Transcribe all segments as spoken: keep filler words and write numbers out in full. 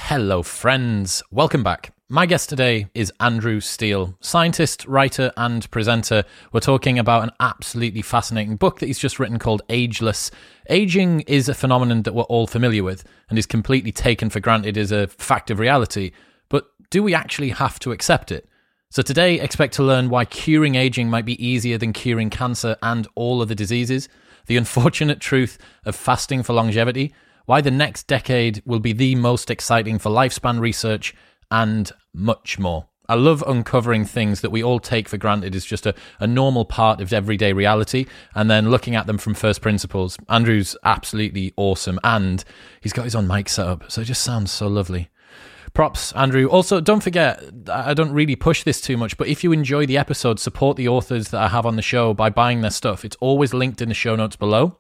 Hello, friends. Welcome back. My guest today is Andrew Steele, scientist, writer, and presenter. We're talking about an absolutely fascinating book that he's just written called Ageless. Aging is a phenomenon that we're all familiar with and is completely taken for granted as a fact of reality. But do we actually have to accept it? So today, expect to learn why curing aging might be easier than curing cancer and all other diseases, the unfortunate truth of fasting for longevity, why the next decade will be the most exciting for lifespan research, and much more. I love uncovering things that we all take for granted as just a, a normal part of everyday reality, and then looking at them from first principles. Andrew's absolutely awesome, and he's got his own mic set up, so it just sounds so lovely. Props, Andrew. Also, don't forget, I don't really push this too much, but if you enjoy the episode, support the authors that I have on the show by buying their stuff. It's always linked in the show notes below.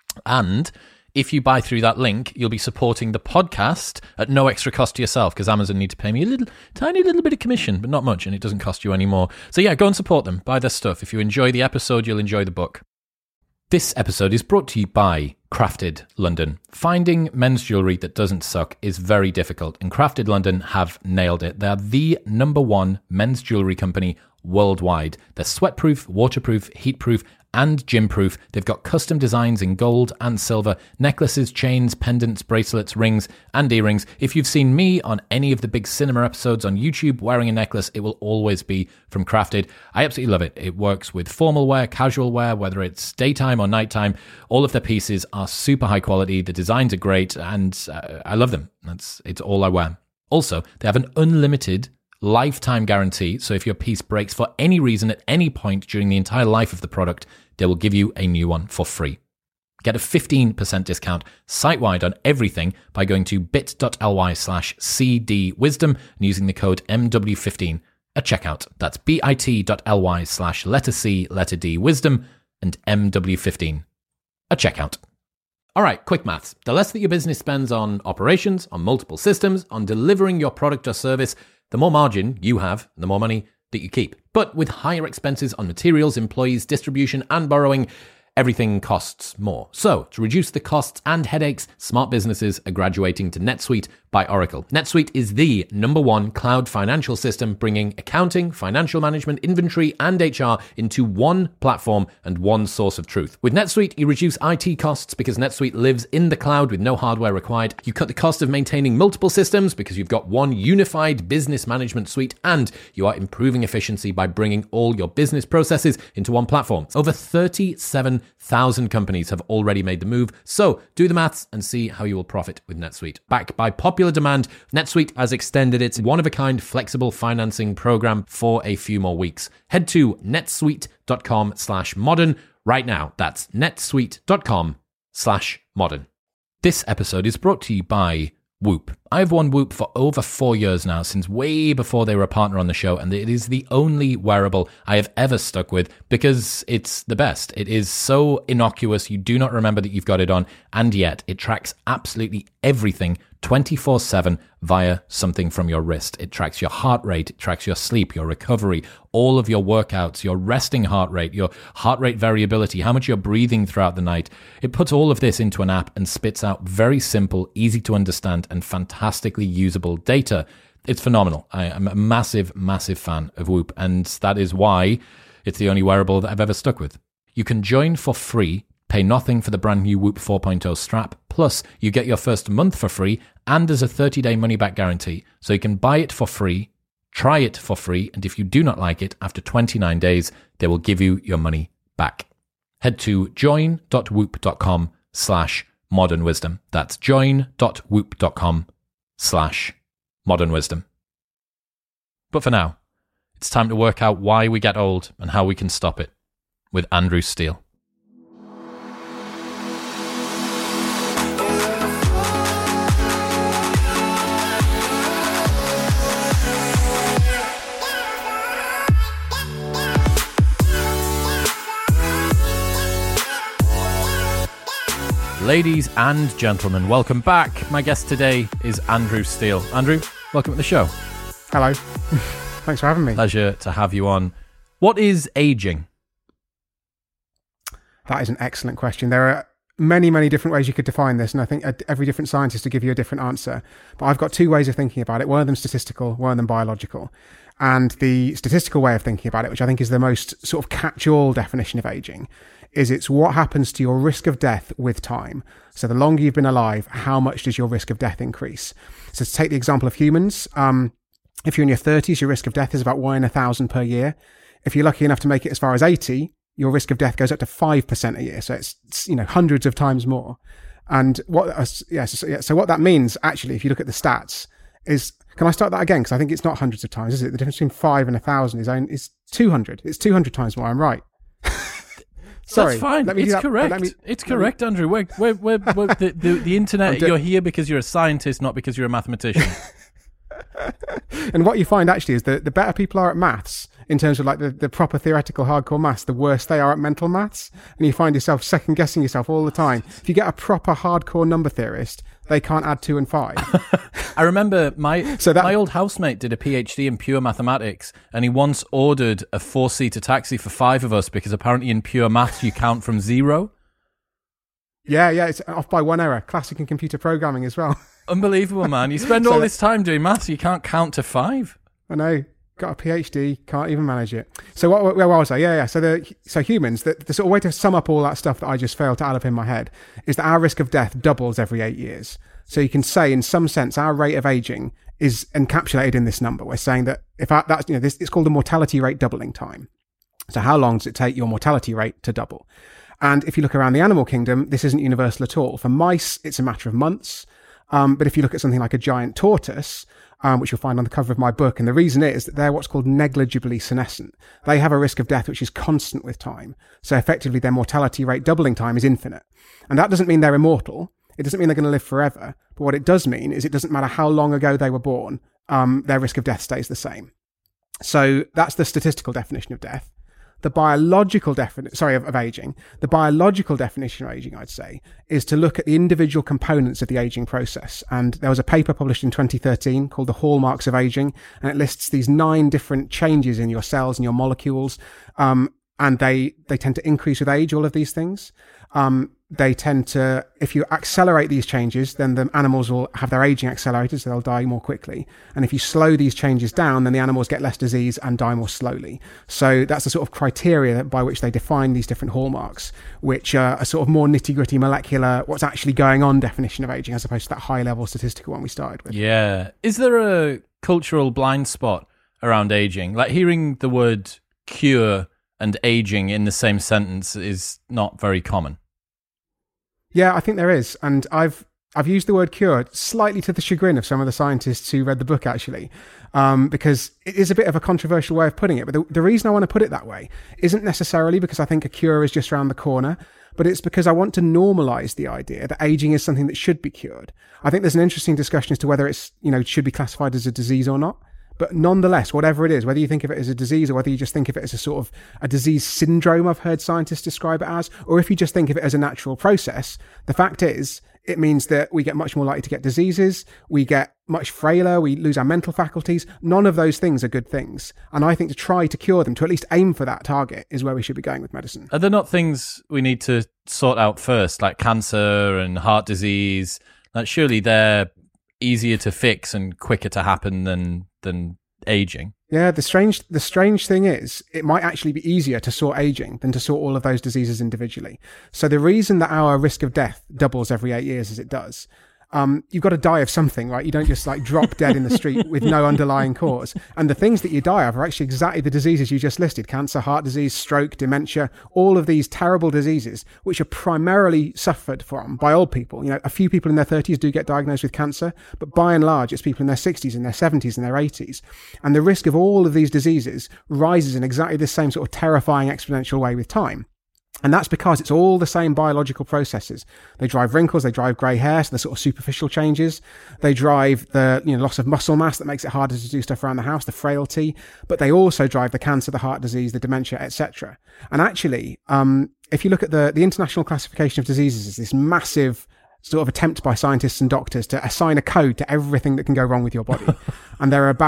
And if you buy through that link, you'll be supporting the podcast at no extra cost to yourself, because Amazon need to pay me a little, tiny little bit of commission, but not much, and it doesn't cost you any more. So yeah, go and support them. Buy their stuff. If you enjoy the episode, you'll enjoy the book. This episode is brought to you by Crafted London. Finding men's jewellery that doesn't suck is very difficult, and Crafted London have nailed it. They're the number one men's jewellery company worldwide. They're sweatproof, waterproof, heatproof, and gym-proof. They've got custom designs in gold and silver, necklaces, chains, pendants, bracelets, rings, and earrings. If you've seen me on any of the big cinema episodes on YouTube wearing a necklace, it will always be from Crafted. I absolutely love it. It works with formal wear, casual wear, whether it's daytime or nighttime. All of their pieces are super high quality. The designs are great, and uh, I love them. That's it's all I wear. Also, they have an unlimited lifetime guarantee, so if your piece breaks for any reason at any point during the entire life of the product, they will give you a new one for free. Get a fifteen percent discount site-wide on everything by going to bit.ly slash cdwisdom and using the code M W fifteen at checkout. That's bit.ly slash letter C, letter D, wisdom, and M W fifteen at checkout. All right, quick maths. The less that your business spends on operations, on multiple systems, on delivering your product or service, the more margin you have, the more money that you keep. But with higher expenses on materials, employees, distribution, and borrowing, everything costs more. So, to reduce the costs and headaches, smart businesses are graduating to NetSuite by Oracle. NetSuite is the number one cloud financial system, bringing accounting, financial management, inventory, and H R into one platform and one source of truth. With NetSuite, you reduce I T costs because NetSuite lives in the cloud with no hardware required. You cut the cost of maintaining multiple systems because you've got one unified business management suite, and you are improving efficiency by bringing all your business processes into one platform. Over thirty-seven thousand companies have already made the move, so do the maths and see how you will profit with NetSuite. Backed by popular demand, NetSuite has extended its one-of-a-kind flexible financing program for a few more weeks. Head to netsuite.com slash modern right now. That's netsuite.com slash modern. This episode is brought to you by Whoop. I've worn Whoop for over four years now, since way before they were a partner on the show, and it is the only wearable I have ever stuck with because it's the best. It is so innocuous, you do not remember that you've got it on, and yet it tracks absolutely everything twenty-four seven via something from your wrist. It tracks your heart rate, it tracks your sleep, your recovery, all of your workouts, your resting heart rate, your heart rate variability, how much you're breathing throughout the night. It puts all of this into an app and spits out very simple, easy to understand, and fantastically usable data. It's phenomenal. I am a massive, massive fan of Whoop, and that is why it's the only wearable that I've ever stuck with. You can join for free, pay nothing for the brand new Whoop four point oh strap, plus you get your first month for free, and there's a thirty-day money-back guarantee. So you can buy it for free, try it for free, and if you do not like it, after twenty-nine days, they will give you your money back. Head to join.whoop.com slash modern wisdom. That's join.whoop.com slash modern wisdom. But for now, it's time to work out why we get old and how we can stop it with Andrew Steele. Ladies and gentlemen, welcome back. My guest today is Andrew Steele. Andrew, welcome to the show. Hello. Thanks for having me. Pleasure to have you on. What is aging? That is an excellent question. There are many, many different ways you could define this, and I think every different scientist will give you a different answer. But I've got two ways of thinking about it. One of them statistical, one of them biological. And the statistical way of thinking about it, which I think is the most sort of catch-all definition of aging, is it's what happens to your risk of death with time. So the longer you've been alive, how much does your risk of death increase? So to take the example of humans, um, if you're in your thirties, your risk of death is about one in a thousand per year. If you're lucky enough to make it as far as eighty, your risk of death goes up to five percent a year. So it's, it's you know, hundreds of times more. And what, uh, yeah, so, yeah, so what that means, actually, if you look at the stats, is, can I start that again? Because I think it's not hundreds of times, is it? The difference between five and a thousand is, only, is two hundred. It's two hundred times more. I'm right. Sorry, that's fine. It's that, correct. Me, it's correct, me... Andrew. We're, we're, we're, we're the, the, the internet, do... you're here because you're a scientist, not because you're a mathematician. And what you find actually is that the better people are at maths, in terms of like the, the proper theoretical hardcore maths, the worse they are at mental maths. And you find yourself second guessing yourself all the time. If you get a proper hardcore number theorist, they can't add two and five. I remember my so that, my old housemate did a PhD in pure mathematics, and he once ordered a four-seater taxi for five of us because apparently in pure maths you count from zero. Yeah, yeah, it's off by one error. Classic in computer programming as well. Unbelievable, man. You spend so all this time doing maths, you can't count to five. I know. Got a PhD, can't even manage it. So what, where was I? Yeah, yeah. So the so humans, the, the sort of way to sum up all that stuff that I just failed to add up in my head is that our risk of death doubles every eight years. So you can say, in some sense, our rate of aging is encapsulated in this number. We're saying that if our, that's, you know, this, it's called the mortality rate doubling time. So how long does it take your mortality rate to double? And if you look around the animal kingdom, this isn't universal at all. For mice, it's a matter of months. Um, but if you look at something like a giant tortoise, um, which you'll find on the cover of my book, and the reason is that they're what's called negligibly senescent. They have a risk of death which is constant with time. So effectively their mortality rate doubling time is infinite. And that doesn't mean they're immortal. It doesn't mean they're going to live forever. But what it does mean is it doesn't matter how long ago they were born, um, their risk of death stays the same. So that's the statistical definition of death. The biological definition, sorry, of, of aging, the biological definition of aging, I'd say, is to look at the individual components of the aging process. And there was a paper published in twenty thirteen called The Hallmarks of Aging, and it lists these nine different changes in your cells and your molecules. Um, and they, they tend to increase with age, all of these things. Um, they tend to, if you accelerate these changes, then the animals will have their aging accelerated, so they'll die more quickly. And if you slow these changes down, then the animals get less disease and die more slowly. So that's the sort of criteria by which they define these different hallmarks, which are a sort of more nitty-gritty molecular, what's actually going on definition of aging, as opposed to that high-level statistical one we started with. Yeah. Is there a cultural blind spot around aging? Like hearing the word cure and aging in the same sentence is not very common. Yeah, I think there is. And I've I've used the word cure slightly to the chagrin of some of the scientists who read the book, actually, um, because it is a bit of a controversial way of putting it. But the, the reason I want to put it that way isn't necessarily because I think a cure is just around the corner, but it's because I want to normalize the idea that aging is something that should be cured. I think there's an interesting discussion as to whether it's, you know, should be classified as a disease or not. But nonetheless, whatever it is, whether you think of it as a disease or whether you just think of it as a sort of a disease syndrome, I've heard scientists describe it as, or if you just think of it as a natural process, the fact is it means that we get much more likely to get diseases, we get much frailer, we lose our mental faculties. None of those things are good things. And I think to try to cure them, to at least aim for that target, is where we should be going with medicine. Are there not things we need to sort out first, like cancer and heart disease? Like surely they're easier to fix and quicker to happen than than aging. Yeah, the strange the strange thing is it might actually be easier to sort aging than to sort all of those diseases individually. So the reason that our risk of death doubles every eight years as it does, um, you've got to die of something, right? You don't just like drop dead in the street with no underlying cause. And the things that you die of are actually exactly the diseases you just listed: cancer, heart disease, stroke, dementia, all of these terrible diseases, which are primarily suffered from by old people. You know, a few people in their thirties do get diagnosed with cancer, but by and large, it's people in their sixties, in their seventies, in their eighties. And the risk of all of these diseases rises in exactly the same sort of terrifying exponential way with time. And that's because it's all the same biological processes. They drive wrinkles, they drive grey hair, so the sort of superficial changes. They drive the, you know, loss of muscle mass that makes it harder to do stuff around the house, the frailty. But they also drive the cancer, the heart disease, the dementia, et cetera. And actually, um, if you look at the, the International Classification of Diseases, it's this massive sort of attempt by scientists and doctors to assign a code to everything that can go wrong with your body. And there are about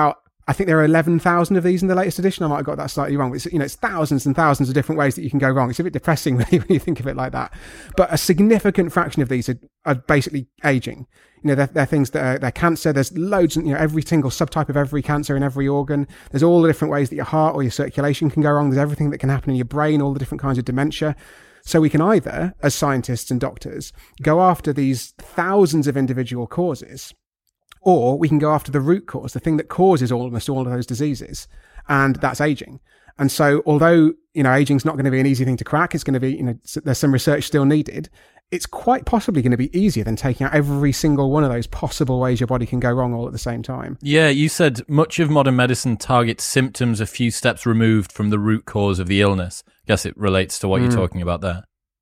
I think there are eleven thousand of these in the latest edition. I might have got that slightly wrong. But it's, you know, it's thousands and thousands of different ways that you can go wrong. It's a bit depressing really when you think of it like that. But a significant fraction of these are, are basically aging. You know, they're, they're things that are they're cancer. There's loads, you know, every single subtype of every cancer in every organ. There's all the different ways that your heart or your circulation can go wrong. There's everything that can happen in your brain, all the different kinds of dementia. So we can either, as scientists and doctors, go after these thousands of individual causes, or we can go after the root cause, the thing that causes almost all of those diseases, and that's aging. And so although, you know, aging's not going to be an easy thing to crack, it's going to be, you know, there's some research still needed, it's quite possibly going to be easier than taking out every single one of those possible ways your body can go wrong all at the same time. Yeah, you said much of modern medicine targets symptoms a few steps removed from the root cause of the illness. I guess it relates to what mm. you're talking about there.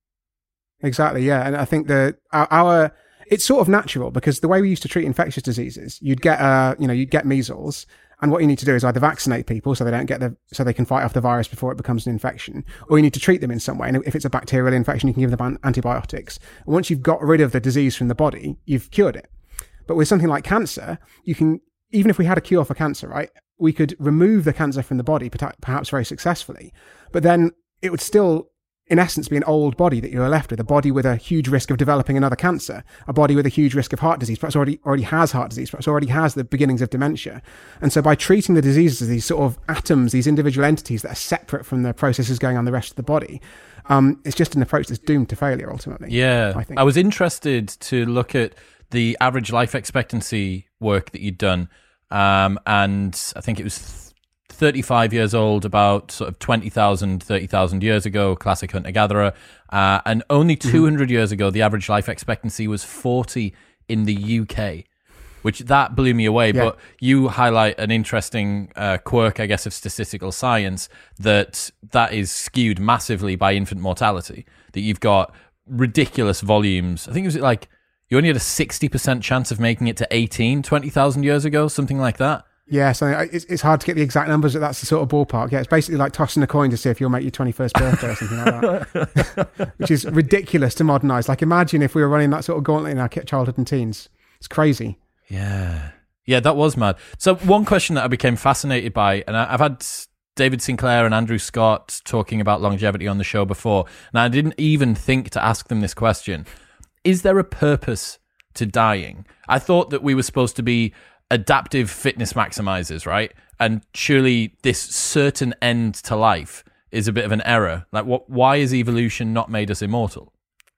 Exactly, yeah. And I think that our, our it's sort of natural, because the way we used to treat infectious diseases, you'd get, uh, you know, you'd get measles, and what you need to do is either vaccinate people so they don't get the, so they can fight off the virus before it becomes an infection, or you need to treat them in some way. And if it's a bacterial infection, you can give them antibiotics. And once you've got rid of the disease from the body, you've cured it. But with something like cancer, you can, even if we had a cure for cancer, right, we could remove the cancer from the body, perhaps very successfully, but then it would still, in essence, be an old body that you're left with, a body with a huge risk of developing another cancer, a body with a huge risk of heart disease, perhaps already already has heart disease, perhaps already has the beginnings of dementia. And so by treating the diseases as these sort of atoms, these individual entities that are separate from the processes going on in the rest of the body, um, it's just an approach that's doomed to failure ultimately. Yeah, I think. I was interested to look at the average life expectancy work that you'd done, um, and I think it was th- thirty-five years old, about sort of twenty thousand, thirty thousand years ago, classic hunter-gatherer. Uh, and only two hundred mm-hmm. years ago, the average life expectancy was forty in the U K, which that blew me away. Yeah. But you highlight an interesting uh, quirk, I guess, of statistical science, that that is skewed massively by infant mortality, that you've got ridiculous volumes. I think it was like you only had a sixty percent chance of making it to eighteen twenty thousand years ago, something like that. Yeah, so it's it's hard to get the exact numbers, but that's the sort of ballpark. Yeah, it's basically like tossing a coin to see if you'll make your twenty-first birthday or something like that, which is ridiculous to modernise. Like, imagine if we were running that sort of gauntlet in our childhood and teens. It's crazy. Yeah. Yeah, that was mad. So one question that I became fascinated by, and I've had David Sinclair and Andrew Scott talking about longevity on the show before, and I didn't even think to ask them this question. Is there a purpose to dying? I thought that we were supposed to be adaptive fitness maximizers, right? And surely this certain end to life is a bit of an error. Like, what? Why has evolution not made us immortal?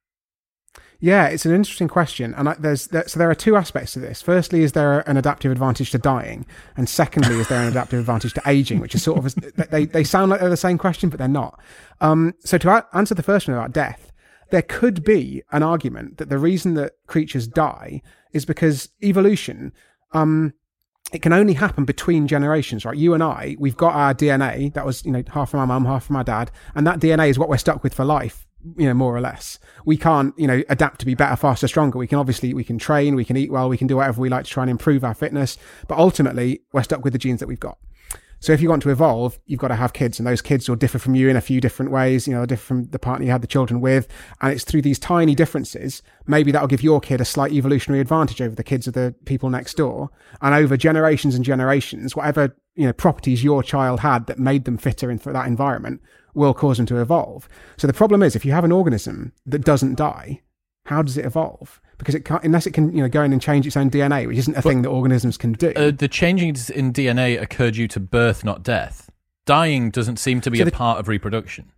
Yeah, it's an interesting question, and I, there's there, so there are two aspects to this. Firstly, is there an adaptive advantage to dying, and secondly, is there an adaptive advantage to aging? Which is sort of a, they they sound like they're the same question, but they're not. Um, so to a- answer the first one about death, there could be an argument that the reason that creatures die is because evolution. Um, it can only happen between generations, right? You and I, we've got our D N A that was, you know, half from our mum, half from our dad, and that D N A is what we're stuck with for life, you know, more or less. We can't, you know, adapt to be better, faster, stronger. We can obviously, we can train, we can eat well, we can do whatever we like to try and improve our fitness, but ultimately, we're stuck with the genes that we've got. So if you want to evolve, you've got to have kids, and those kids will differ from you in a few different ways. You know, differ from the partner you had the children with. And it's through these tiny differences, maybe that'll give your kid a slight evolutionary advantage over the kids of the people next door. And over generations and generations, whatever, you know, properties your child had that made them fitter in for that environment will cause them to evolve. So the problem is, if you have an organism that doesn't die, how does it evolve? Because it can't, unless it can, you know, go in and change its own D N A, which isn't a but, thing that organisms can do. Uh, the changings in D N A occur due to birth, not death. Dying doesn't seem to be so the, a part of reproduction.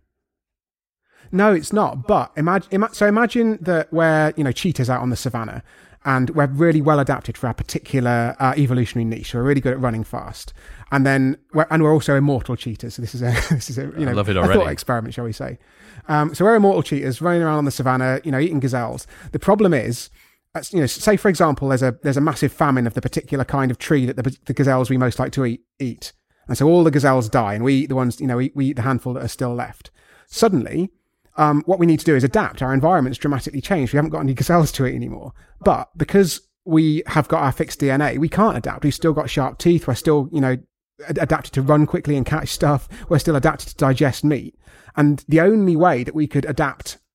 No, it's not. But imagine, ima- so imagine that we're, you know, cheetahs out on the savannah, and we're really well adapted for our particular uh, evolutionary niche. We're really good at running fast, and then we're, and we're also immortal cheetahs. So this is a this is a you know I love it a already. thought experiment, shall we say? Um, so we're immortal cheetahs running around on the savannah, you know, eating gazelles. The problem is, you know, say for example, there's a there's a massive famine of the particular kind of tree that the, the gazelles we most like to eat eat, and so all the gazelles die, and we eat the ones, you know, we, we eat the handful that are still left. Suddenly, um, what we need to do is adapt. Our environment's dramatically changed. We haven't got any gazelles to eat anymore, but because we have got our fixed D N A, we can't adapt. We've still got sharp teeth. We're still, you know, adapted to run quickly and catch stuff. We're still adapted to digest meat. And the only way that we could adapt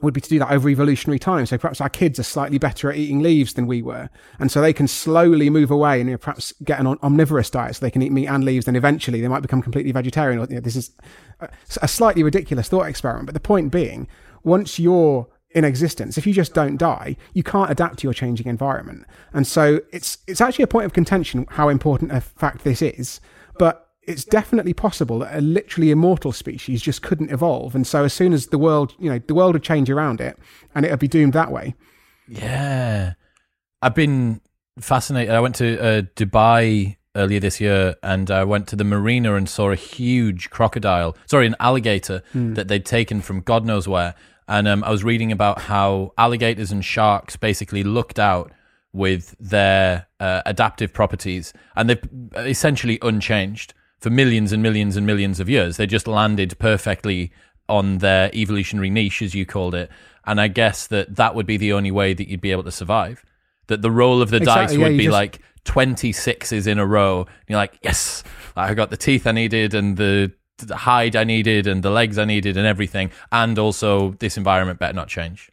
would be to do that over evolutionary time. So perhaps our kids are slightly better at eating leaves than we were. And so they can slowly move away and, you know, perhaps get an omnivorous diet so they can eat meat and leaves. Then eventually they might become completely vegetarian. Or, you know, this is a slightly ridiculous thought experiment. But the point being, once you're in existence, if you just don't die, you can't adapt to your changing environment. And so it's, it's actually a point of contention how important a fact this is. But it's definitely possible that a literally immortal species just couldn't evolve. And so as soon as the world, you know, the world would change around it and it would be doomed that way. Yeah. I've been fascinated. I went to uh, Dubai earlier this year and I went to the marina and saw a huge crocodile, sorry, an alligator mm. that they'd taken from God knows where. And um, I was reading about how alligators and sharks basically looked out with their uh, adaptive properties and they've essentially unchanged. For millions and millions and millions of years. They just landed perfectly on their evolutionary niche, as you called it. And I guess that that would be the only way that you'd be able to survive. That the roll of the exactly, dice yeah, would be just... like twenty-sixes in a row. And you're like, yes, I got the teeth I needed and the, the hide I needed and the legs I needed and everything. And also this environment better not change.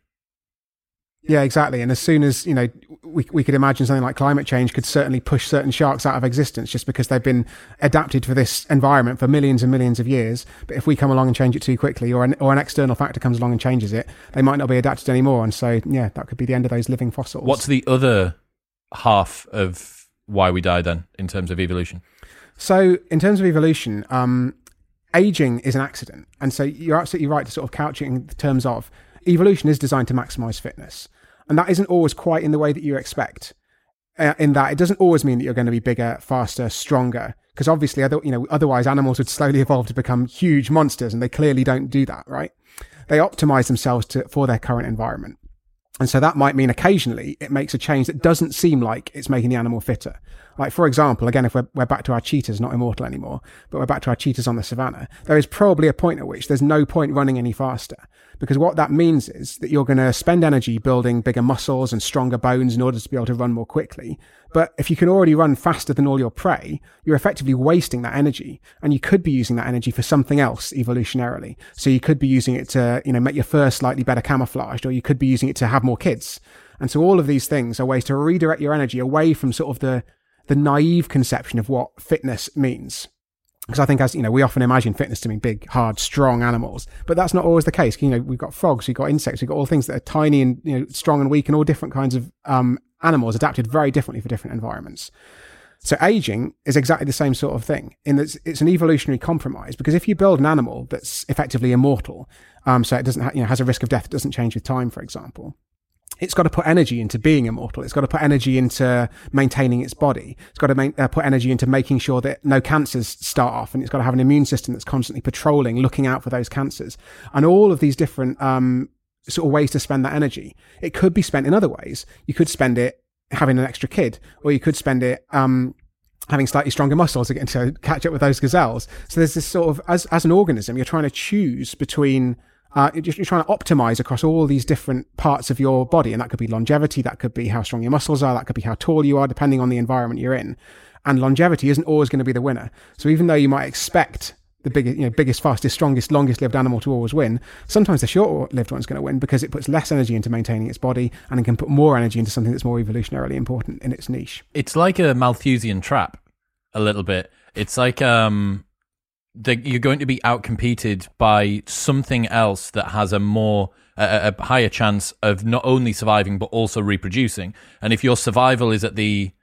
Yeah, exactly. And as soon as, you know, we we could imagine something like climate change could certainly push certain sharks out of existence just because they've been adapted for this environment for millions and millions of years. But if we come along and change it too quickly, or an, or an external factor comes along and changes it, they might not be adapted anymore. And so, yeah, that could be the end of those living fossils. What's the other half of why we die then in terms of evolution? So in terms of evolution, um, aging is an accident. And so you're absolutely right to sort of couch it in terms of evolution is designed to maximize fitness. And that isn't always quite in the way that you expect. Uh, in that it doesn't always mean that you're going to be bigger, faster, stronger. Because obviously, other, you know, otherwise animals would slowly evolve to become huge monsters, and they clearly don't do that, right? They optimize themselves to, for their current environment. And so that might mean occasionally it makes a change that doesn't seem like it's making the animal fitter. Like, for example, again, if we're, we're back to our cheetahs, not immortal anymore, but we're back to our cheetahs on the savannah, there is probably a point at which there's no point running any faster. Because what that means is that you're going to spend energy building bigger muscles and stronger bones in order to be able to run more quickly. But if you can already run faster than all your prey, you're effectively wasting that energy. And you could be using that energy for something else evolutionarily. So you could be using it to, you know, make your fur slightly better camouflaged, or you could be using it to have more kids. And so all of these things are ways to redirect your energy away from sort of the, the naive conception of what fitness means. Because I think, as you know, we often imagine fitness to mean big, hard, strong animals, but that's not always the case. You know, we've got frogs, we've got insects, we've got all things that are tiny and, you know, strong and weak, and all different kinds of um, animals adapted very differently for different environments. So aging is exactly the same sort of thing in that it's an evolutionary compromise, because if you build an animal that's effectively immortal, um, so it doesn't, ha- you know, has a risk of death that doesn't change with time, for example, it's got to put energy into being immortal. It's got to put energy into maintaining its body. It's got to ma- uh, put energy into making sure that no cancers start off, and it's got to have an immune system that's constantly patrolling, looking out for those cancers, and all of these different um, sort of ways to spend that energy. It could be spent in other ways. You could spend it having an extra kid, or you could spend it um, having slightly stronger muscles again to catch up with those gazelles. So there's this sort of, as as an organism, you're trying to choose between. Uh, you're, you're trying to optimize across all these different parts of your body. And that could be longevity. That could be how strong your muscles are. That could be how tall you are, depending on the environment you're in. And longevity isn't always going to be the winner. So even though you might expect the biggest, you know, biggest, fastest, strongest, longest lived animal to always win, sometimes the short lived one's going to win because it puts less energy into maintaining its body and it can put more energy into something that's more evolutionarily important in its niche. It's like a Malthusian trap a little bit. It's like, um, The, you're going to be outcompeted by something else that has a more a, a higher chance of not only surviving but also reproducing. And if your survival is at the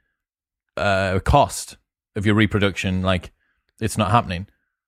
uh, cost of your reproduction, like, it's not happening.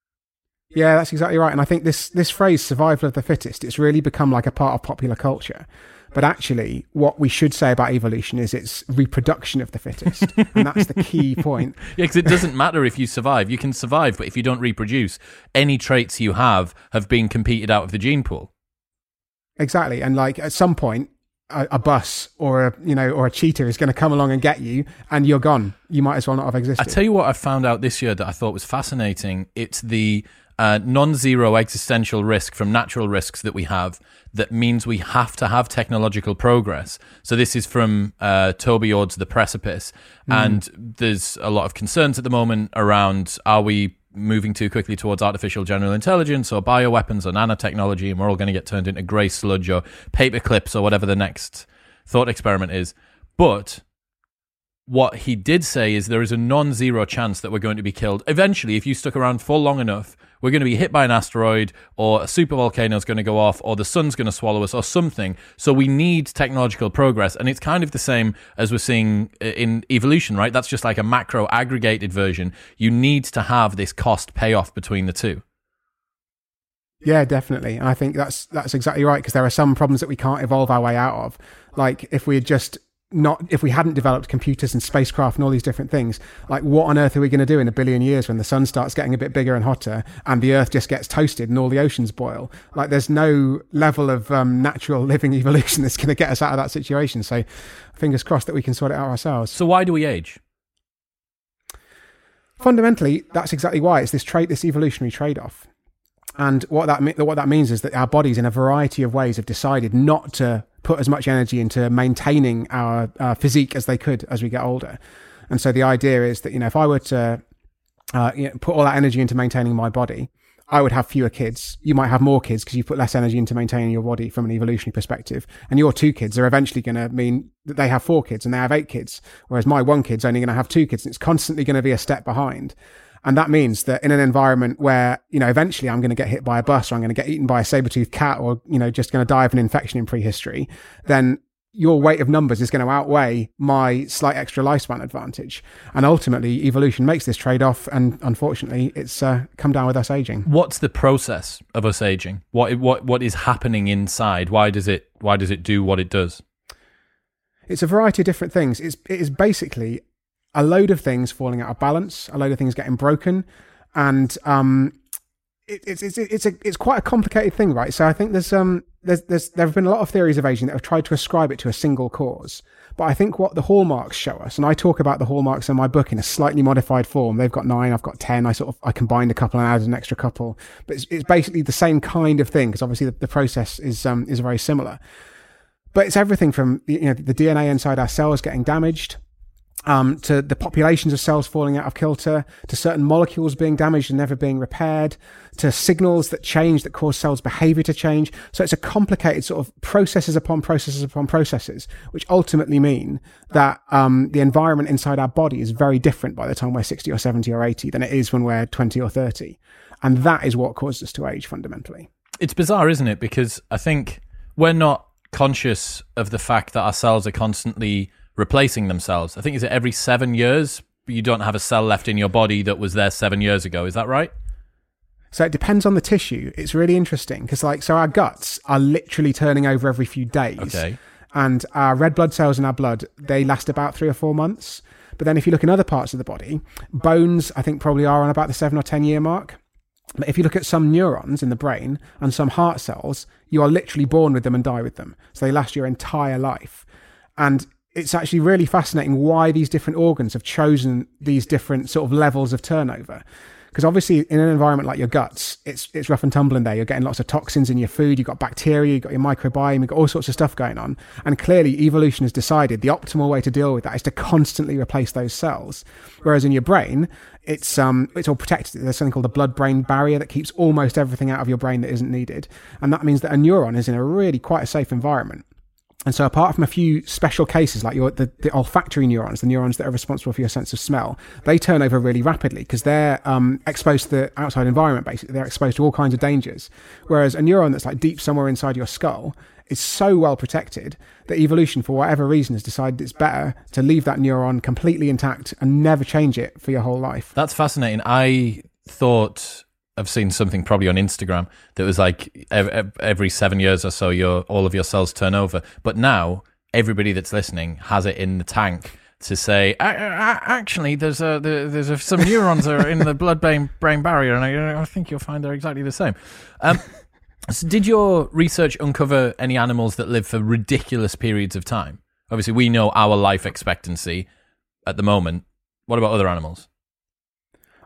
Yeah, that's exactly right. And I think this this phrase "survival of the fittest," it's really become like a part of popular culture. But actually, what we should say about evolution is it's reproduction of the fittest. And that's the key point. Yeah, because it doesn't matter if you survive. You can survive, but if you don't reproduce, any traits you have have been competed out of the gene pool. Exactly. And like at some point, a, a bus or a, you know, or a cheetah is going to come along and get you and you're gone. You might as well not have existed. I tell you what I found out this year that I thought was fascinating. It's the uh, non-zero existential risk from natural risks that we have that means we have to have technological progress. So this is from uh, Toby Ord's The Precipice. Mm. And there's a lot of concerns at the moment around, are we moving too quickly towards artificial general intelligence or bioweapons or nanotechnology, and we're all going to get turned into grey sludge or paper clips or whatever the next thought experiment is. But what he did say is there is a non-zero chance that we're going to be killed. Eventually, if you stuck around for long enough, we're going to be hit by an asteroid, or a supervolcano is going to go off, or the sun's going to swallow us, or something. So we need technological progress. And it's kind of the same as we're seeing in evolution, right? That's just like a macro aggregated version. You need to have this cost payoff between the two. Yeah, definitely. And I think that's that's exactly right, because there are some problems that we can't evolve our way out of. Like if we had just not, if we hadn't developed computers and spacecraft and all these different things, like what on earth are we going to do in a billion years when the sun starts getting a bit bigger and hotter and the earth just gets toasted and all the oceans boil? Like there's no level of um, natural living evolution that's going to get us out of that situation. So fingers crossed that we can sort it out ourselves. So why do we age? Fundamentally, that's exactly why. It's this trade, this evolutionary trade-off. And what that what that means is that our bodies, in a variety of ways, have decided not to put as much energy into maintaining our uh, physique as they could as we get older. And so the idea is that, you know, if I were to uh, you know, put all that energy into maintaining my body, I would have fewer kids. You might have more kids because you put less energy into maintaining your body from an evolutionary perspective. And your two kids are eventually going to mean that they have four kids and they have eight kids, whereas my one kid's only going to have two kids, and it's constantly going to be a step behind. And that means that in an environment where, you know, eventually I'm going to get hit by a bus, or I'm going to get eaten by a saber-toothed cat, or, you know, just going to die of an infection in prehistory, then your weight of numbers is going to outweigh my slight extra lifespan advantage. And ultimately, evolution makes this trade-off, and unfortunately, it's uh, come down with us aging. What's the process of us aging? What what what is happening inside? Why does it why does it do what it does? It's a variety of different things. It's it is basically a load of things falling out of balance, a load of things getting broken, and um, it, it's it's it's a it's quite a complicated thing, right? So I think there's um there's there's there have been a lot of theories of aging that have tried to ascribe it to a single cause, but I think what the hallmarks show us, and I talk about the hallmarks in my book in a slightly modified form. They've got nine, I've got ten. I sort of I combined a couple and added an extra couple, but it's, it's basically the same kind of thing, because obviously the, the process is um is very similar. But it's everything from, you know, the D N A inside our cells getting damaged, Um, to the populations of cells falling out of kilter, to certain molecules being damaged and never being repaired, to signals that change that cause cells' behavior to change. So it's a complicated sort of processes upon processes upon processes, which ultimately mean that um, the environment inside our body is very different by the time we're sixty or seventy or eighty than it is when we're twenty or thirty. And that is what causes us to age fundamentally. It's bizarre, isn't it? Because I think we're not conscious of the fact that our cells are constantly replacing themselves. I think is it every seven years you don't have a cell left in your body that was there seven years ago. Is that right? So it depends on the tissue. It's really interesting because, like, so our guts are literally turning over every few days. Okay. And our red blood cells in our blood, they last about three or four months. But then if you look in other parts of the body, bones, I think probably are on about the seven or ten year mark. But if you look at some neurons in the brain and some heart cells, you are literally born with them and die with them. So they last your entire life. And it's actually really fascinating why these different organs have chosen these different sort of levels of turnover. Because obviously in an environment like your guts, it's it's rough and tumbling there. You're getting lots of toxins in your food. You've got bacteria, you've got your microbiome, you've got all sorts of stuff going on. And clearly evolution has decided the optimal way to deal with that is to constantly replace those cells. Whereas in your brain, it's um it's all protected. There's something called the blood-brain barrier that keeps almost everything out of your brain that isn't needed. And that means that a neuron is in a really quite a safe environment. And so apart from a few special cases like your the, the olfactory neurons, the neurons that are responsible for your sense of smell, they turn over really rapidly because they're um, exposed to the outside environment, basically. They're exposed to all kinds of dangers. Whereas a neuron that's like deep somewhere inside your skull is so well protected that evolution, for whatever reason, has decided it's better to leave that neuron completely intact and never change it for your whole life. That's fascinating. I thought... I've seen something probably on Instagram that was like every seven years or so, your all of your cells turn over. But now everybody that's listening has it in the tank to say, actually, there's a there's a, some neurons are in the blood-brain brain barrier, and I, I think you'll find they're exactly the same. Um, so did your research uncover any animals that live for ridiculous periods of time? Obviously, we know our life expectancy at the moment. What about other animals?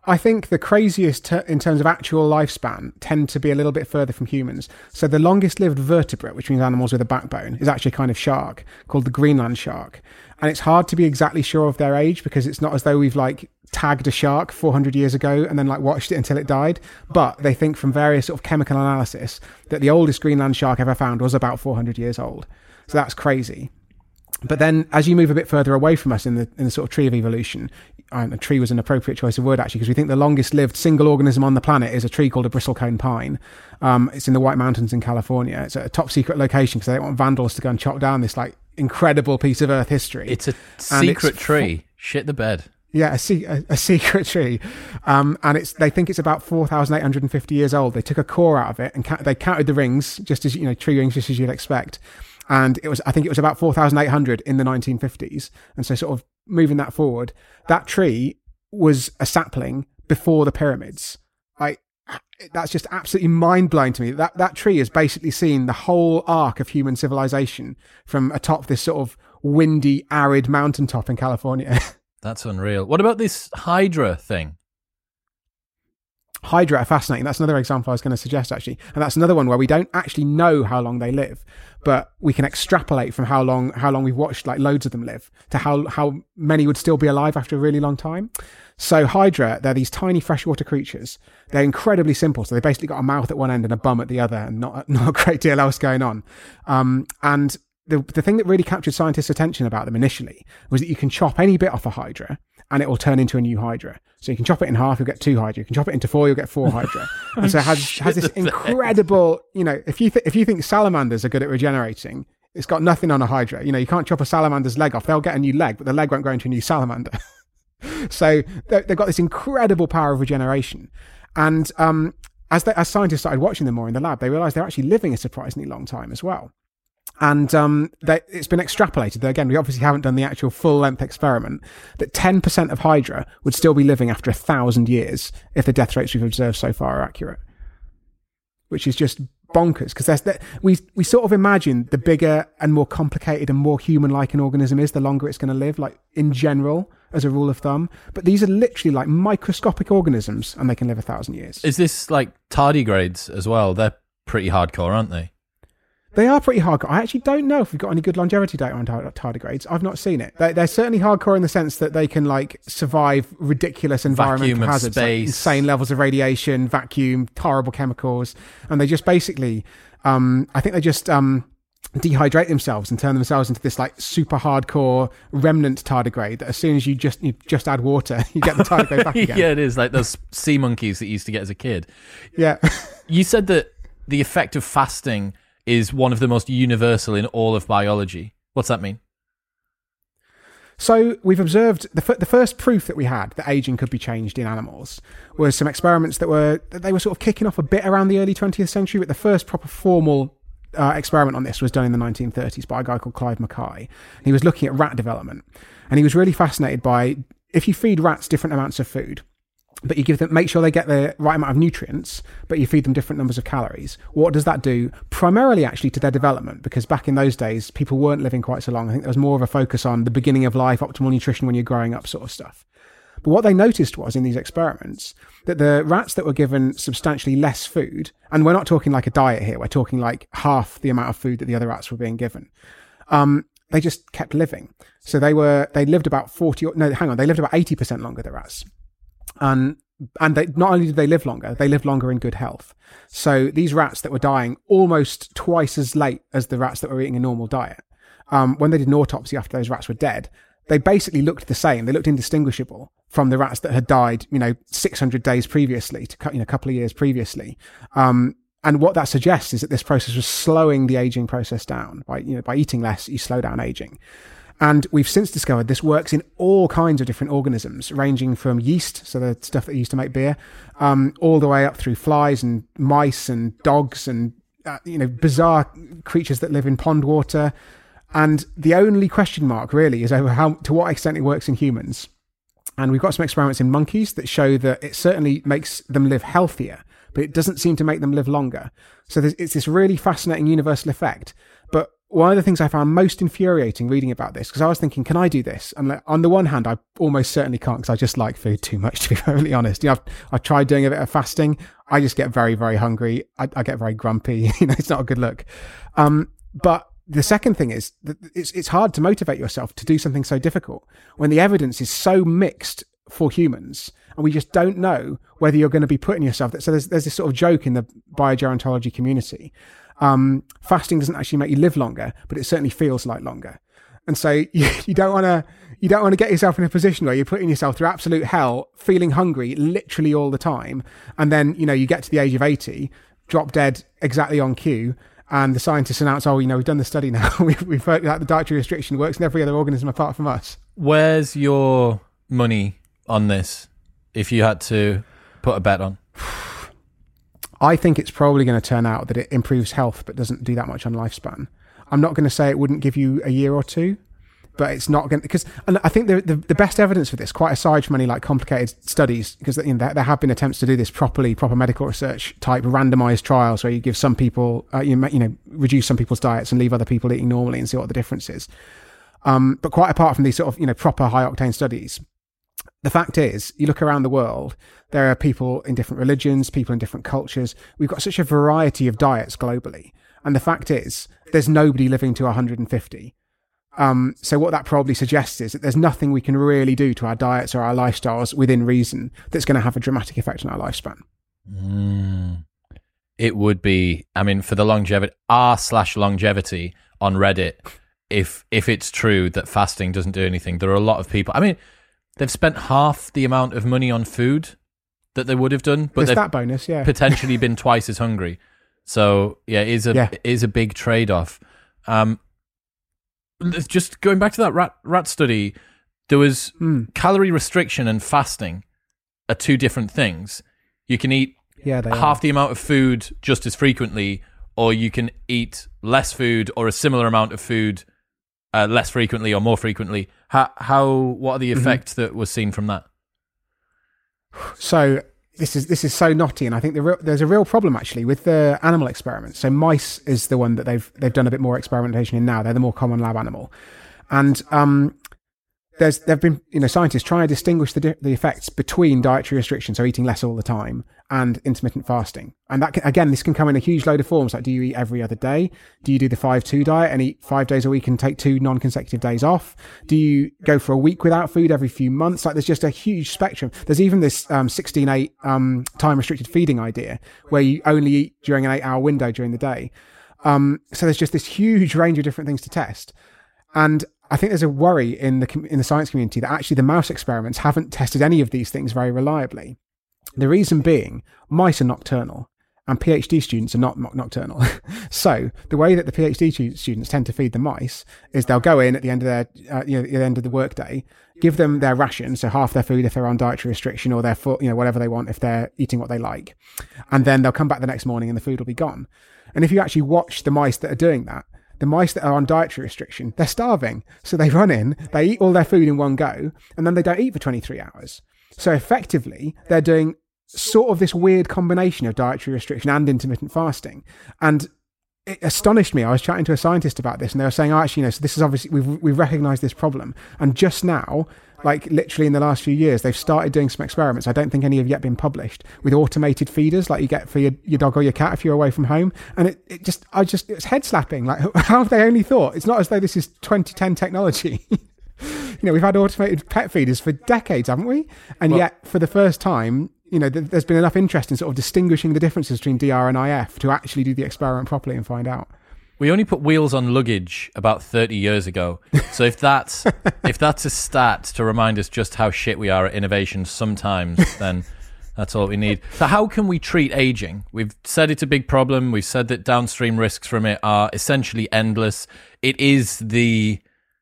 I think the craziest ter- in terms of actual lifespan tend to be a little bit further from humans. So the longest lived vertebrate, which means animals with a backbone, is actually a kind of shark called the Greenland shark. And it's hard to be exactly sure of their age because it's not as though we've like tagged a shark four hundred years ago and then like watched it until it died. But they think from various sort of chemical analysis that the oldest Greenland shark ever found was about four hundred years old. So that's crazy. But then as you move a bit further away from us in the in the sort of tree of evolution, and a tree was an appropriate choice of word actually, because we think the longest lived single organism on the planet is a tree called a bristlecone pine. Um, it's in the White Mountains in California. It's a top secret location because they don't want vandals to go and chop down this like incredible piece of Earth history. It's a secret it's tree. Fo- Shit the bed. Yeah, a, se- a, a secret tree. Um, and it's they think it's about four thousand eight hundred fifty years old. They took a core out of it and ca- they counted the rings, just as, you know, tree rings, just as you'd expect. And it was, I think it was about four thousand eight hundred in the nineteen fifties. And so sort of moving that forward, that tree was a sapling before the pyramids. Like, that's just absolutely mind-blowing to me. That that tree has basically seen the whole arc of human civilization from atop this sort of windy, arid mountaintop in California. That's unreal. What about this Hydra thing? Hydra are fascinating. That's another example I was going to suggest, actually. And that's another one where we don't actually know how long they live, but we can extrapolate from how long how long we've watched like loads of them live to how, how many would still be alive after a really long time. So Hydra, they're these tiny freshwater creatures. They're incredibly simple. So they basically got a mouth at one end and a bum at the other and not, not a great deal else going on. Um, and the the thing that really captured scientists' attention about them initially was that you can chop any bit off a Hydra and it will turn into a new Hydra. So you can chop it in half, you'll get two Hydra. You can chop it into four, you'll get four Hydra. And so it has, has this incredible, you know, if you, th- if you think salamanders are good at regenerating, it's got nothing on a Hydra. You know, you can't chop a salamander's leg off. They'll get a new leg, but the leg won't grow into a new salamander. So they've got this incredible power of regeneration. And um, as, they, as scientists started watching them more in the lab, they realized they're actually living a surprisingly long time as well. And um, they, it's been extrapolated, though again, we obviously haven't done the actual full-length experiment, that ten percent of Hydra would still be living after a thousand years if the death rates we've observed so far are accurate. Which is just bonkers, because we we sort of imagine the bigger and more complicated and more human-like an organism is, the longer it's going to live, like in general, as a rule of thumb. But these are literally like microscopic organisms, and they can live a thousand years. Is this like tardigrades as well? They're pretty hardcore, aren't they? They are pretty hardcore. I actually don't know if we've got any good longevity data on tar- tardigrades. I've not seen it. They're, they're certainly hardcore in the sense that they can like survive ridiculous environmental Vacuum hazards, like insane levels of radiation, vacuum, horrible chemicals, and they just basically, um, I think they just um, dehydrate themselves and turn themselves into this like super hardcore remnant tardigrade. That as soon as you just you just add water, you get the tardigrade back again. Yeah, it is like those sea monkeys that you used to get as a kid. Yeah, you said that the effect of fasting is one of the most universal in all of biology. What's that mean? So we've observed the f- the first proof that we had that aging could be changed in animals was some experiments that were that they were sort of kicking off a bit around the early twentieth century, but the first proper formal uh, experiment on this was done in the nineteen thirties by a guy called Clive Mackay. He was looking at rat development, and he was really fascinated by if you feed rats different amounts of food, but you give them, make sure they get the right amount of nutrients, but you feed them different numbers of calories. What does that do? Primarily actually to their development, because back in those days, people weren't living quite so long. I think there was more of a focus on the beginning of life, optimal nutrition when you're growing up sort of stuff. But what they noticed was in these experiments that the rats that were given substantially less food, and we're not talking like a diet here, we're talking like half the amount of food that the other rats were being given, um, they just kept living. So they were, they lived about forty, no, hang on, they lived about eighty percent longer, the rats. And and they, not only did they live longer, they lived longer in good health. So these rats that were dying almost twice as late as the rats that were eating a normal diet, um, when they did an autopsy after those rats were dead, they basically looked the same. They looked indistinguishable from the rats that had died, you know, six hundred days previously, to you know, a couple of years previously. Um, and what that suggests is that this process was slowing the aging process down. By, you know, by eating less, you slow down aging. And we've since discovered this works in all kinds of different organisms, ranging from yeast, so the stuff that you used to make beer, um, all the way up through flies and mice and dogs and, uh, you know, bizarre creatures that live in pond water. And the only question mark really is over how, to what extent it works in humans. And we've got some experiments in monkeys that show that it certainly makes them live healthier, but it doesn't seem to make them live longer. So there's, it's this really fascinating universal effect. But one of the things I found most infuriating reading about this, because I was thinking, can I do this? And like, on the one hand, I almost certainly can't, because I just like food too much, to be perfectly honest. You know, I've, I've tried doing a bit of fasting. I just get very, very hungry. I, I get very grumpy. You know, it's not a good look. Um, but the second thing is that it's it's hard to motivate yourself to do something so difficult when the evidence is so mixed for humans, and we just don't know whether you're going to be putting yourself. So there's there's this sort of joke in the biogerontology community. Um, fasting doesn't actually make you live longer, but it certainly feels like longer. And so you, you don't want to you don't want to get yourself in a position where you're putting yourself through absolute hell, feeling hungry literally all the time, and then you know you get to the age of eighty, drop dead exactly on cue. And the scientists announce, oh, you know, we've done the study now. we've, we've heard that the dietary restriction works in every other organism apart from us. Where's your money on this, if you had to put a bet on? I think it's probably going to turn out that it improves health but doesn't do that much on lifespan. I'm not going to say it wouldn't give you a year or two, but it's not going to, because, and I think the, the the best evidence for this, quite aside from any like complicated studies, because you know, there, there have been attempts to do this properly, proper medical research type randomized trials where you give some people, uh, you, you know, reduce some people's diets and leave other people eating normally and see what the difference is. Um, but quite apart from these sort of, you know, proper high octane studies, the fact is, you look around the world, there are people in different religions, people in different cultures. We've got such a variety of diets globally. And the fact is, there's nobody living to one hundred fifty. Um, so what that probably suggests is that there's nothing we can really do to our diets or our lifestyles within reason that's going to have a dramatic effect on our lifespan. Mm. It would be, I mean, for the longevity, r slash longevity on Reddit, if if it's true that fasting doesn't do anything, there are a lot of people, I mean, they've spent half the amount of money on food that they would have done, but there's they've that bonus, yeah. potentially been twice as hungry. So yeah, it is a, yeah. it is a big trade-off. Um, just going back to that rat rat study, there was mm. calorie restriction and fasting are two different things. You can eat yeah, they half are. the amount of food just as frequently, or you can eat less food or a similar amount of food uh, less frequently or more frequently. How, how what are the effects mm-hmm. that was seen from that? So this is this is so knotty, and I think the real, there's a real problem actually with the animal experiments. So mice is the one that they've they've done a bit more experimentation in now. They're the more common lab animal, and um, there's there've been you know scientists trying to distinguish the di- the effects between dietary restriction, so eating less all the time, and intermittent fasting. And that can, again, this can come in a huge load of forms. Like, do you eat every other day? Do you do the five two diet and eat five days a week and take two non-consecutive days off? Do you go for a week without food every few months? Like, there's just a huge spectrum. There's even this um, sixteen eight um, time restricted feeding idea where you only eat during an eight hour window during the day. Um, so there's just this huge range of different things to test. And I think there's a worry in the in the science community that actually the mouse experiments haven't tested any of these things very reliably. The reason being, mice are nocturnal and PhD students are not nocturnal. So the way that the PhD students tend to feed the mice is they'll go in at the end of their, uh, you know, at the end of the workday, give them their ration, so half their food if they're on dietary restriction, or their full, you know, whatever they want if they're eating what they like, and then they'll come back the next morning and the food will be gone. And if you actually watch the mice that are doing that, the mice that are on dietary restriction, they're starving. So they run in, they eat all their food in one go, and then they don't eat for twenty-three hours. So effectively, they're doing sort of this weird combination of dietary restriction and intermittent fasting. And it astonished me. I was chatting to a scientist about this, and they were saying, oh, actually, you know, so this is obviously, we've, we've recognized this problem. And just now, like literally in the last few years, they've started doing some experiments. I don't think any have yet been published, with automated feeders like you get for your, your dog or your cat if you're away from home. And it, it just, I just, it's head slapping. Like, how have they only thought? It's not as though this is twenty ten technology. You know, we've had automated pet feeders for decades, haven't we? And well, yet, for the first time, you know, th- there's been enough interest in sort of distinguishing the differences between D R and I F to actually do the experiment properly and find out. We only put wheels on luggage about thirty years ago. So if that's if that's a stat to remind us just how shit we are at innovation sometimes, then that's all we need. So how can we treat aging? We've said it's a big problem. We've said that downstream risks from it are essentially endless. It is the,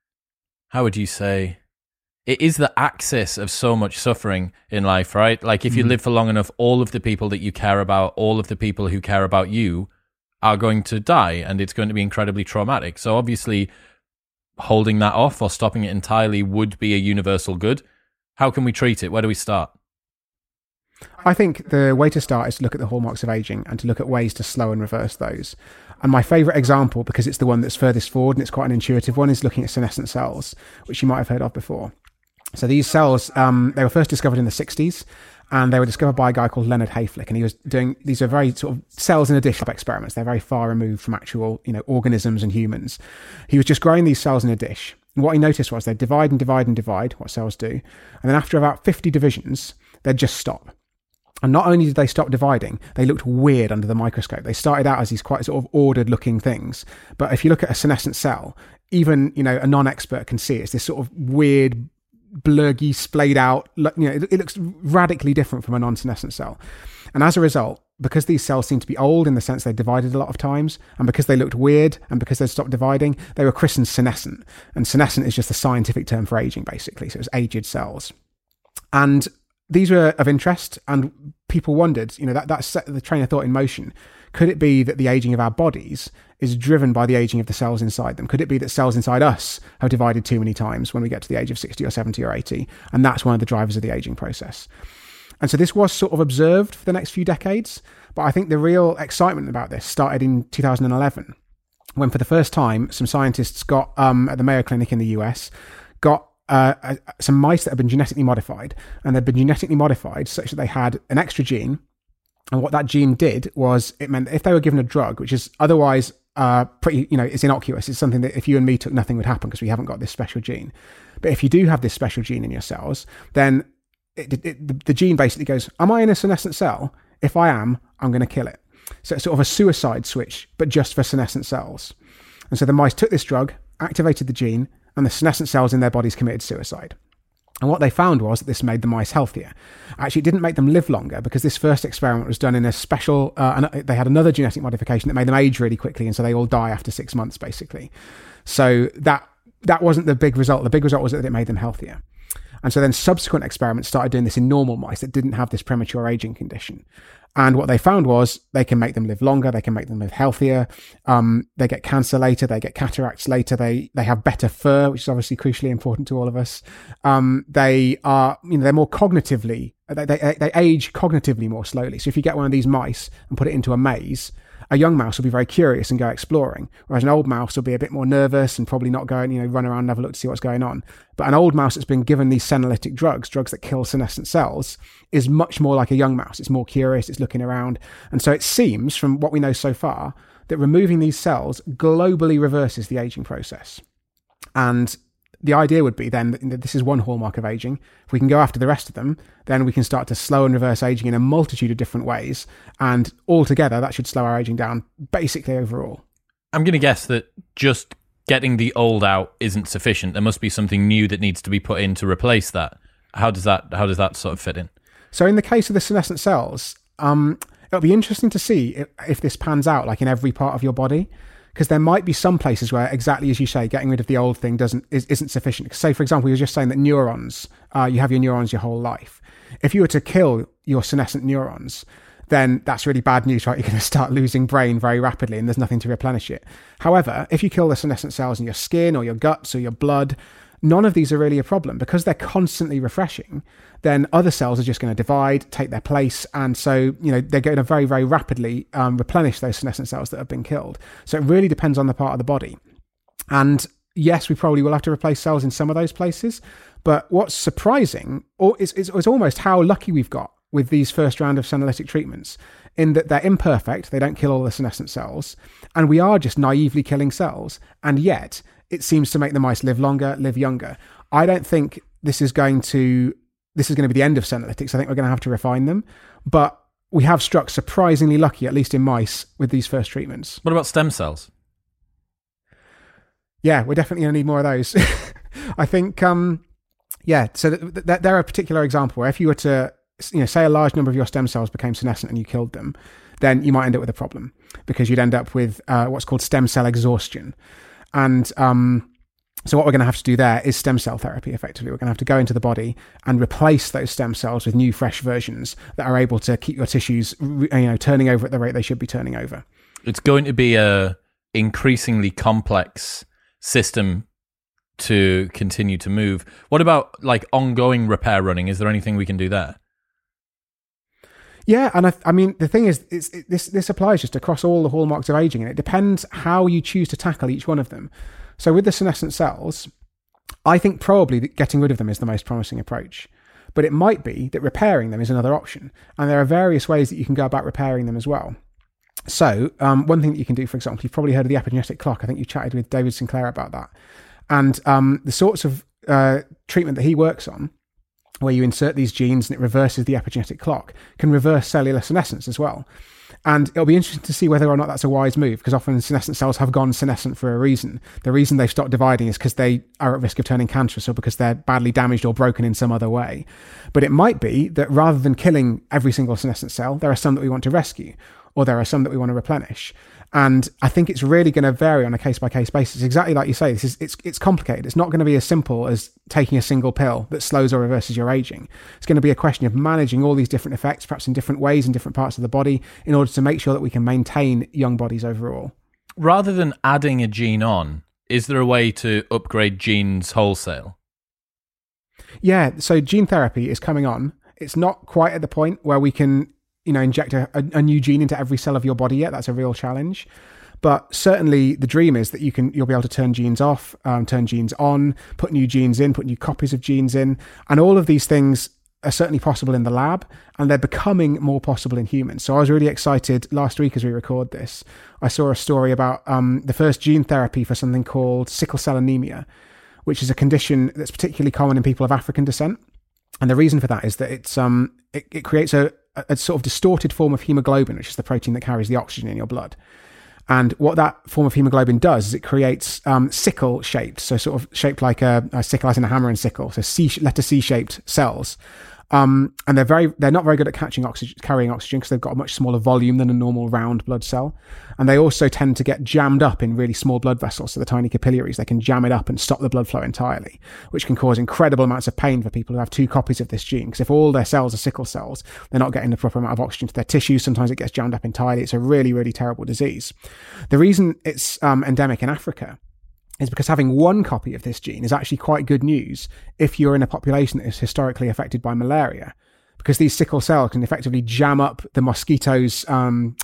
how would you say, it is the axis of so much suffering in life, right? Like if you mm. live for long enough, all of the people that you care about, all of the people who care about you are going to die, and it's going to be incredibly traumatic. So obviously holding that off or stopping it entirely would be a universal good. How can we treat it? Where do we start? I think the way to start is to look at the hallmarks of aging and to look at ways to slow and reverse those. And my favourite example, because it's the one that's furthest forward and it's quite an intuitive one, is looking at senescent cells, which you might have heard of before. So these cells, um, they were first discovered in the sixties, and they were discovered by a guy called Leonard Hayflick, and he was doing, these are very sort of cells in a dish experiments. They're very far removed from actual, you know, organisms and humans. He was just growing these cells in a dish. And what he noticed was they'd divide and divide and divide, what cells do. And then after about fifty divisions, they'd just stop. And not only did they stop dividing, they looked weird under the microscope. They started out as these quite sort of ordered looking things. But if you look at a senescent cell, even, you know, a non-expert can see it's this sort of weird, blurgy, splayed out, you know, it, it looks radically different from a non-senescent cell. And as a result, because these cells seem to be old in the sense they divided a lot of times, and because they looked weird, and because they stopped dividing, they were christened senescent. And senescent is just the scientific term for aging, basically. So it was aged cells. And these were of interest, and people wondered, you know, that, that set the train of thought in motion. Could it be that the aging of our bodies is driven by the aging of the cells inside them? Could it be that cells inside us have divided too many times when we get to the age of sixty or seventy or eighty? And that's one of the drivers of the aging process. And so this was sort of observed for the next few decades. But I think the real excitement about this started in two thousand eleven, when for the first time, some scientists got, um, at the Mayo Clinic in the U S, got Uh, uh, some mice that have been genetically modified, and they've been genetically modified such that they had an extra gene. And what that gene did was it meant that if they were given a drug, which is otherwise uh, pretty, you know, it's innocuous. It's something that if you and me took, nothing would happen because we haven't got this special gene. But if you do have this special gene in your cells, then it, it, it, the, the gene basically goes, am I in a senescent cell? If I am, I'm going to kill it. So it's sort of a suicide switch, but just for senescent cells. And so the mice took this drug, activated the gene, and the senescent cells in their bodies committed suicide. And what they found was that this made the mice healthier. Actually, it didn't make them live longer, because this first experiment was done in a special, uh, and they had another genetic modification that made them age really quickly, and so they all die after six months, basically. So that that wasn't the big result. The big result was that it made them healthier. And so then subsequent experiments started doing this in normal mice that didn't have this premature aging condition. And what they found was they can make them live longer, they can make them live healthier, um, they get cancer later, they get cataracts later, they they have better fur, which is obviously crucially important to all of us. Um, they are, you know, they're more cognitively, they, they, they age cognitively more slowly. So if you get one of these mice and put it into a maze, a young mouse will be very curious and go exploring, whereas an old mouse will be a bit more nervous and probably not go and, you know, run around and have a look to see what's going on. But an old mouse that's been given these senolytic drugs, drugs that kill senescent cells, is much more like a young mouse. It's more curious, it's looking around. And so it seems, from what we know so far, that removing these cells globally reverses the aging process. And the idea would be then that this is one hallmark of aging. If we can go after the rest of them, then we can start to slow and reverse aging in a multitude of different ways. And altogether, that should slow our aging down, basically overall. I'm going to guess that just getting the old out isn't sufficient. There must be something new that needs to be put in to replace that. How does that, how does that sort of fit in? So in the case of the senescent cells, um, it'll be interesting to see if, if this pans out like in every part of your body. Because there might be some places where, exactly as you say, getting rid of the old thing doesn't is, isn't sufficient. Say, for example, you were just saying that neurons, uh, you have your neurons your whole life. If you were to kill your senescent neurons, then that's really bad news, right? You're going to start losing brain very rapidly and there's nothing to replenish it. However, if you kill the senescent cells in your skin or your guts or your blood, none of these are really a problem. Because they're constantly refreshing, then other cells are just going to divide, take their place. And so, you know, they're going to very, very rapidly um, replenish those senescent cells that have been killed. So it really depends on the part of the body. And yes, we probably will have to replace cells in some of those places. But what's surprising or is, is, is almost how lucky we've got with these first round of senolytic treatments, in that they're imperfect, they don't kill all the senescent cells, and we are just naively killing cells. And yet, it seems to make the mice live longer, live younger. I don't think this is going to this is going to be the end of senolytics. I think we're going to have to refine them. But we have struck surprisingly lucky, at least in mice, with these first treatments. What about stem cells? Yeah, we're definitely going to need more of those. I think, um, yeah, so th- th- they're a particular example where if you were to, you know, say a large number of your stem cells became senescent and you killed them, then you might end up with a problem, because you'd end up with uh, what's called stem cell exhaustion. And um, so what we're going to have to do there is stem cell therapy, effectively. We're going to have to go into the body and replace those stem cells with new, fresh versions that are able to keep your tissues, you know, turning over at the rate they should be turning over. It's going to be a increasingly complex system to continue to move. What about like ongoing repair running? Is there anything we can do there? Yeah, and I, I mean, the thing is, it's, it, this this applies just across all the hallmarks of aging, and it depends how you choose to tackle each one of them. So with the senescent cells, I think probably that getting rid of them is the most promising approach. But it might be that repairing them is another option. And there are various ways that you can go about repairing them as well. So um, one thing that you can do, for example, you've probably heard of the epigenetic clock. I think you chatted with David Sinclair about that. And um, the sorts of uh, treatment that he works on, where you insert these genes and it reverses the epigenetic clock, can reverse cellular senescence as well. And it'll be interesting to see whether or not that's a wise move, because often senescent cells have gone senescent for a reason. The reason they've stopped dividing is because they are at risk of turning cancerous, or because they're badly damaged or broken in some other way. But it might be that rather than killing every single senescent cell, there are some that we want to rescue, or there are some that we want to replenish. And I think it's really going to vary on a case-by-case basis. Exactly like you say, this is it's it's complicated. It's not going to be as simple as taking a single pill that slows or reverses your aging. It's going to be a question of managing all these different effects, perhaps in different ways in different parts of the body, in order to make sure that we can maintain young bodies overall. Rather than adding a gene on, is there a way to upgrade genes wholesale? Yeah, so gene therapy is coming on. It's not quite at the point where we can, you know, inject a, a new gene into every cell of your body yet. That's a real challenge. But certainly the dream is that you can, you'll be able to turn genes off, um, turn genes on, put new genes in, put new copies of genes in. And all of these things are certainly possible in the lab, and they're becoming more possible in humans. So I was really excited last week as we record this. I saw a story about um, the first gene therapy for something called sickle cell anemia, which is a condition that's particularly common in people of African descent. And the reason for that is that it's um it, it creates a, a sort of distorted form of hemoglobin, which is the protein that carries the oxygen in your blood. And what that form of hemoglobin does is it creates um, sickle-shaped, so sort of shaped like a, a sickle as in a hammer and sickle, so C, letter C-shaped cells. Um, and they're very, they're not very good at catching oxygen, carrying oxygen, because they've got a much smaller volume than a normal round blood cell. And they also tend to get jammed up in really small blood vessels, so the tiny capillaries, they can jam it up and stop the blood flow entirely, which can cause incredible amounts of pain for people who have two copies of this gene. Because if all their cells are sickle cells, they're not getting the proper amount of oxygen to their tissues. Sometimes it gets jammed up entirely. It's a really, really terrible disease. The reason it's um, endemic in Africa is because having one copy of this gene is actually quite good news if you're in a population that is historically affected by malaria, because these sickle cells can effectively jam up the mosquito's um,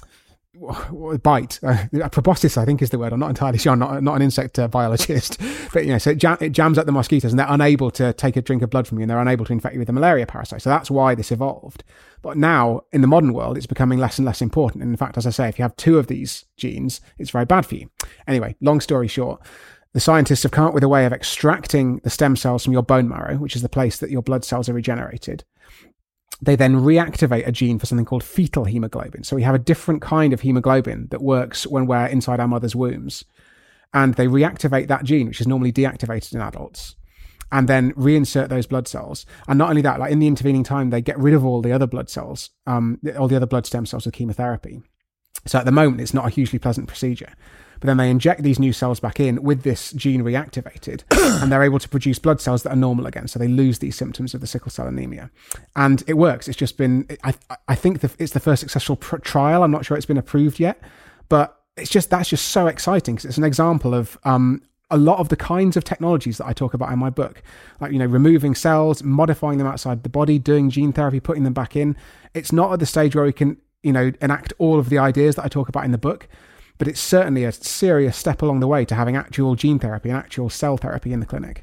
bite. Uh, proboscis, I think, is the word. I'm not entirely sure. I'm not, not an insect uh, biologist, but you know, so it, jam, it jams up the mosquitoes, and they're unable to take a drink of blood from you, and they're unable to infect you with the malaria parasite. So that's why this evolved. But now, in the modern world, it's becoming less and less important. And in fact, as I say, if you have two of these genes, it's very bad for you. Anyway, long story short, the scientists have come up with a way of extracting the stem cells from your bone marrow, which is the place that your blood cells are regenerated. They then reactivate a gene for something called fetal hemoglobin. So we have a different kind of hemoglobin that works when we're inside our mother's wombs. And they reactivate that gene, which is normally deactivated in adults, and then reinsert those blood cells. And not only that, like in the intervening time, they get rid of all the other blood cells, um, all the other blood stem cells with chemotherapy. So at the moment, it's not a hugely pleasant procedure. But then they inject these new cells back in with this gene reactivated, and they're able to produce blood cells that are normal again. So they lose these symptoms of the sickle cell anemia. And it works. It's just been, I, I think the, it's the first successful pr- trial. I'm not sure it's been approved yet, but it's just, that's just so exciting, because it's an example of um, a lot of the kinds of technologies that I talk about in my book, like, you know, removing cells, modifying them outside the body, doing gene therapy, putting them back in. It's not at the stage where we can, you know, enact all of the ideas that I talk about in the book, but it's certainly a serious step along the way to having actual gene therapy and actual cell therapy in the clinic.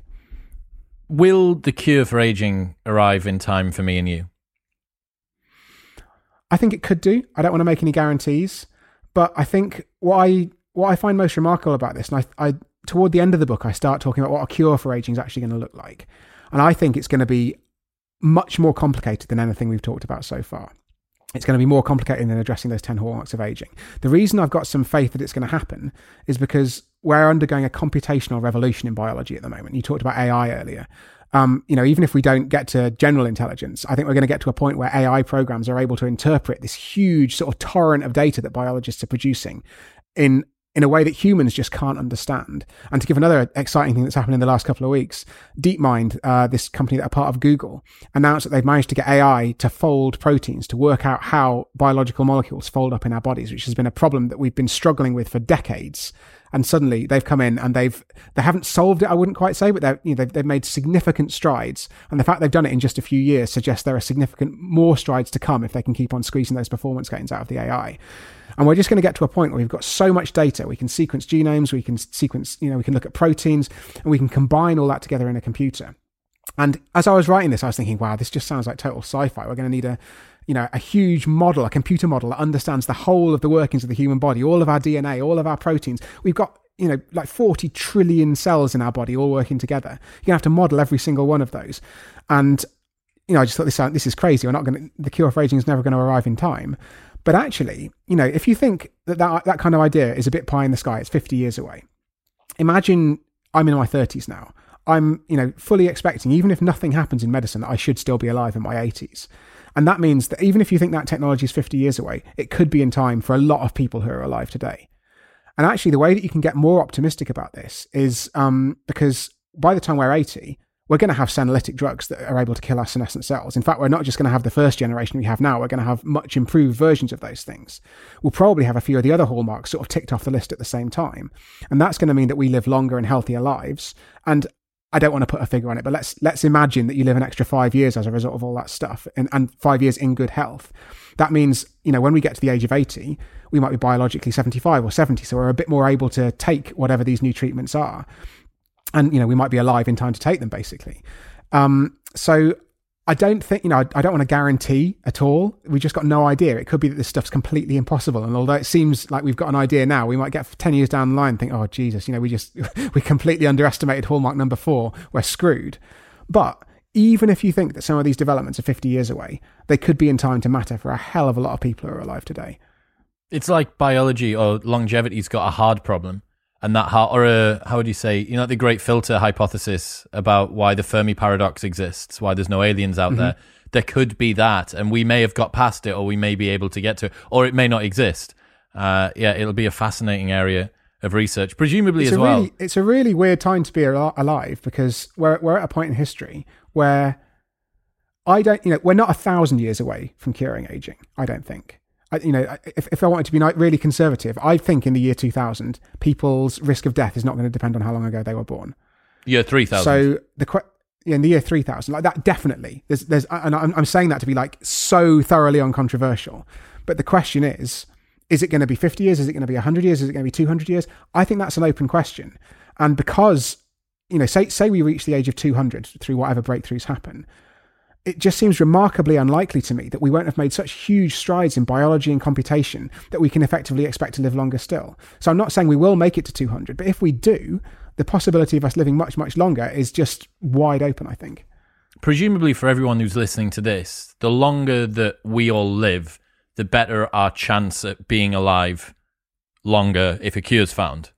Will the cure for aging arrive in time for me and you? I think it could do. I don't want to make any guarantees, but I think what I what I find most remarkable about this, and I, I toward the end of the book, I start talking about what a cure for aging is actually going to look like. And I think it's going to be much more complicated than anything we've talked about so far. It's going to be more complicated than addressing those ten hallmarks of aging. The reason I've got some faith that it's going to happen is because we're undergoing a computational revolution in biology at the moment. You talked about A I earlier. Um, you know, even if we don't get to general intelligence, I think we're going to get to a point where A I programs are able to interpret this huge sort of torrent of data that biologists are producing in in a way that humans just can't understand. And to give another exciting thing that's happened in the last couple of weeks, DeepMind, uh, this company that are part of Google, announced that they've managed to get A I to fold proteins, to work out how biological molecules fold up in our bodies, which has been a problem that we've been struggling with for decades. And suddenly they've come in and they've they haven't solved it, I wouldn't quite say, but they've, you know, they've, they've made significant strides. And the fact they've done it in just a few years suggests there are significant more strides to come if they can keep on squeezing those performance gains out of the A I. And we're just going to get to a point where we've got so much data. We can sequence genomes, we can sequence, you know, we can look at proteins, and we can combine all that together in a computer. And as I was writing this, I was thinking, wow, this just sounds like total sci-fi. We're going to need a, you know, a huge model, a computer model that understands the whole of the workings of the human body, all of our D N A, all of our proteins. We've got, you know, like forty trillion cells in our body all working together. You're going to have to model every single one of those. And, you know, I just thought this, this is crazy. We're not going to, the cure for aging is never going to arrive in time. But actually, you know, if you think that, that that kind of idea is a bit pie in the sky, it's fifty years away. Imagine I'm in my thirties now. I'm, you know, fully expecting, even if nothing happens in medicine, that I should still be alive in my eighties. And that means that even if you think that technology is fifty years away, it could be in time for a lot of people who are alive today. And actually, the way that you can get more optimistic about this is um, because by the time we're eighty, we're going to have senolytic drugs that are able to kill our senescent cells. In fact, we're not just going to have the first generation we have now, we're going to have much improved versions of those things. We'll probably have a few of the other hallmarks sort of ticked off the list at the same time. And that's going to mean that we live longer and healthier lives. And I don't want to put a figure on it, but let's let's imagine that you live an extra five years as a result of all that stuff, and, and five years in good health. That means, you know, when we get to the age of eighty, we might be biologically seventy-five or seventy, so we're a bit more able to take whatever these new treatments are. And, you know, we might be alive in time to take them, basically. Um, so I don't think, you know, I, I don't want to guarantee at all. We just got no idea. It could be that this stuff's completely impossible. And although it seems like we've got an idea now, we might get ten years down the line and think, oh, Jesus, you know, we just, we completely underestimated hallmark number four. We're screwed. But even if you think that some of these developments are fifty years away, they could be in time to matter for a hell of a lot of people who are alive today. It's like biology or longevity's got a hard problem. And that, how, or a, how would you say, you know, the great filter hypothesis about why the Fermi paradox exists, why there's no aliens out mm-hmm. there. There could be that, and we may have got past it, or we may be able to get to it, or it may not exist. Uh, yeah, it'll be a fascinating area of research, presumably it's as a well. Really, it's a really weird time to be al- alive because we're we're at a point in history where I don't, you know, we're not a thousand years away from curing aging. I don't think. I, you know, if, if I wanted to be really conservative, I think in the year two thousand, people's risk of death is not going to depend on how long ago they were born. Year three thousand. So the yeah, in the year three thousand, like that, definitely. There's, there's, and I'm, I'm saying that to be like so thoroughly uncontroversial. But the question is, is it going to be fifty years? Is it going to be one hundred years? Is it going to be two hundred years? I think that's an open question. And because, you know, say say we reach the age of two hundred through whatever breakthroughs happen, it just seems remarkably unlikely to me that we won't have made such huge strides in biology and computation that we can effectively expect to live longer still. So I'm not saying we will make it to two hundred, but if we do, the possibility of us living much, much longer is just wide open, I think. Presumably for everyone who's listening to this, the longer that we all live, the better our chance at being alive longer if a cure's found.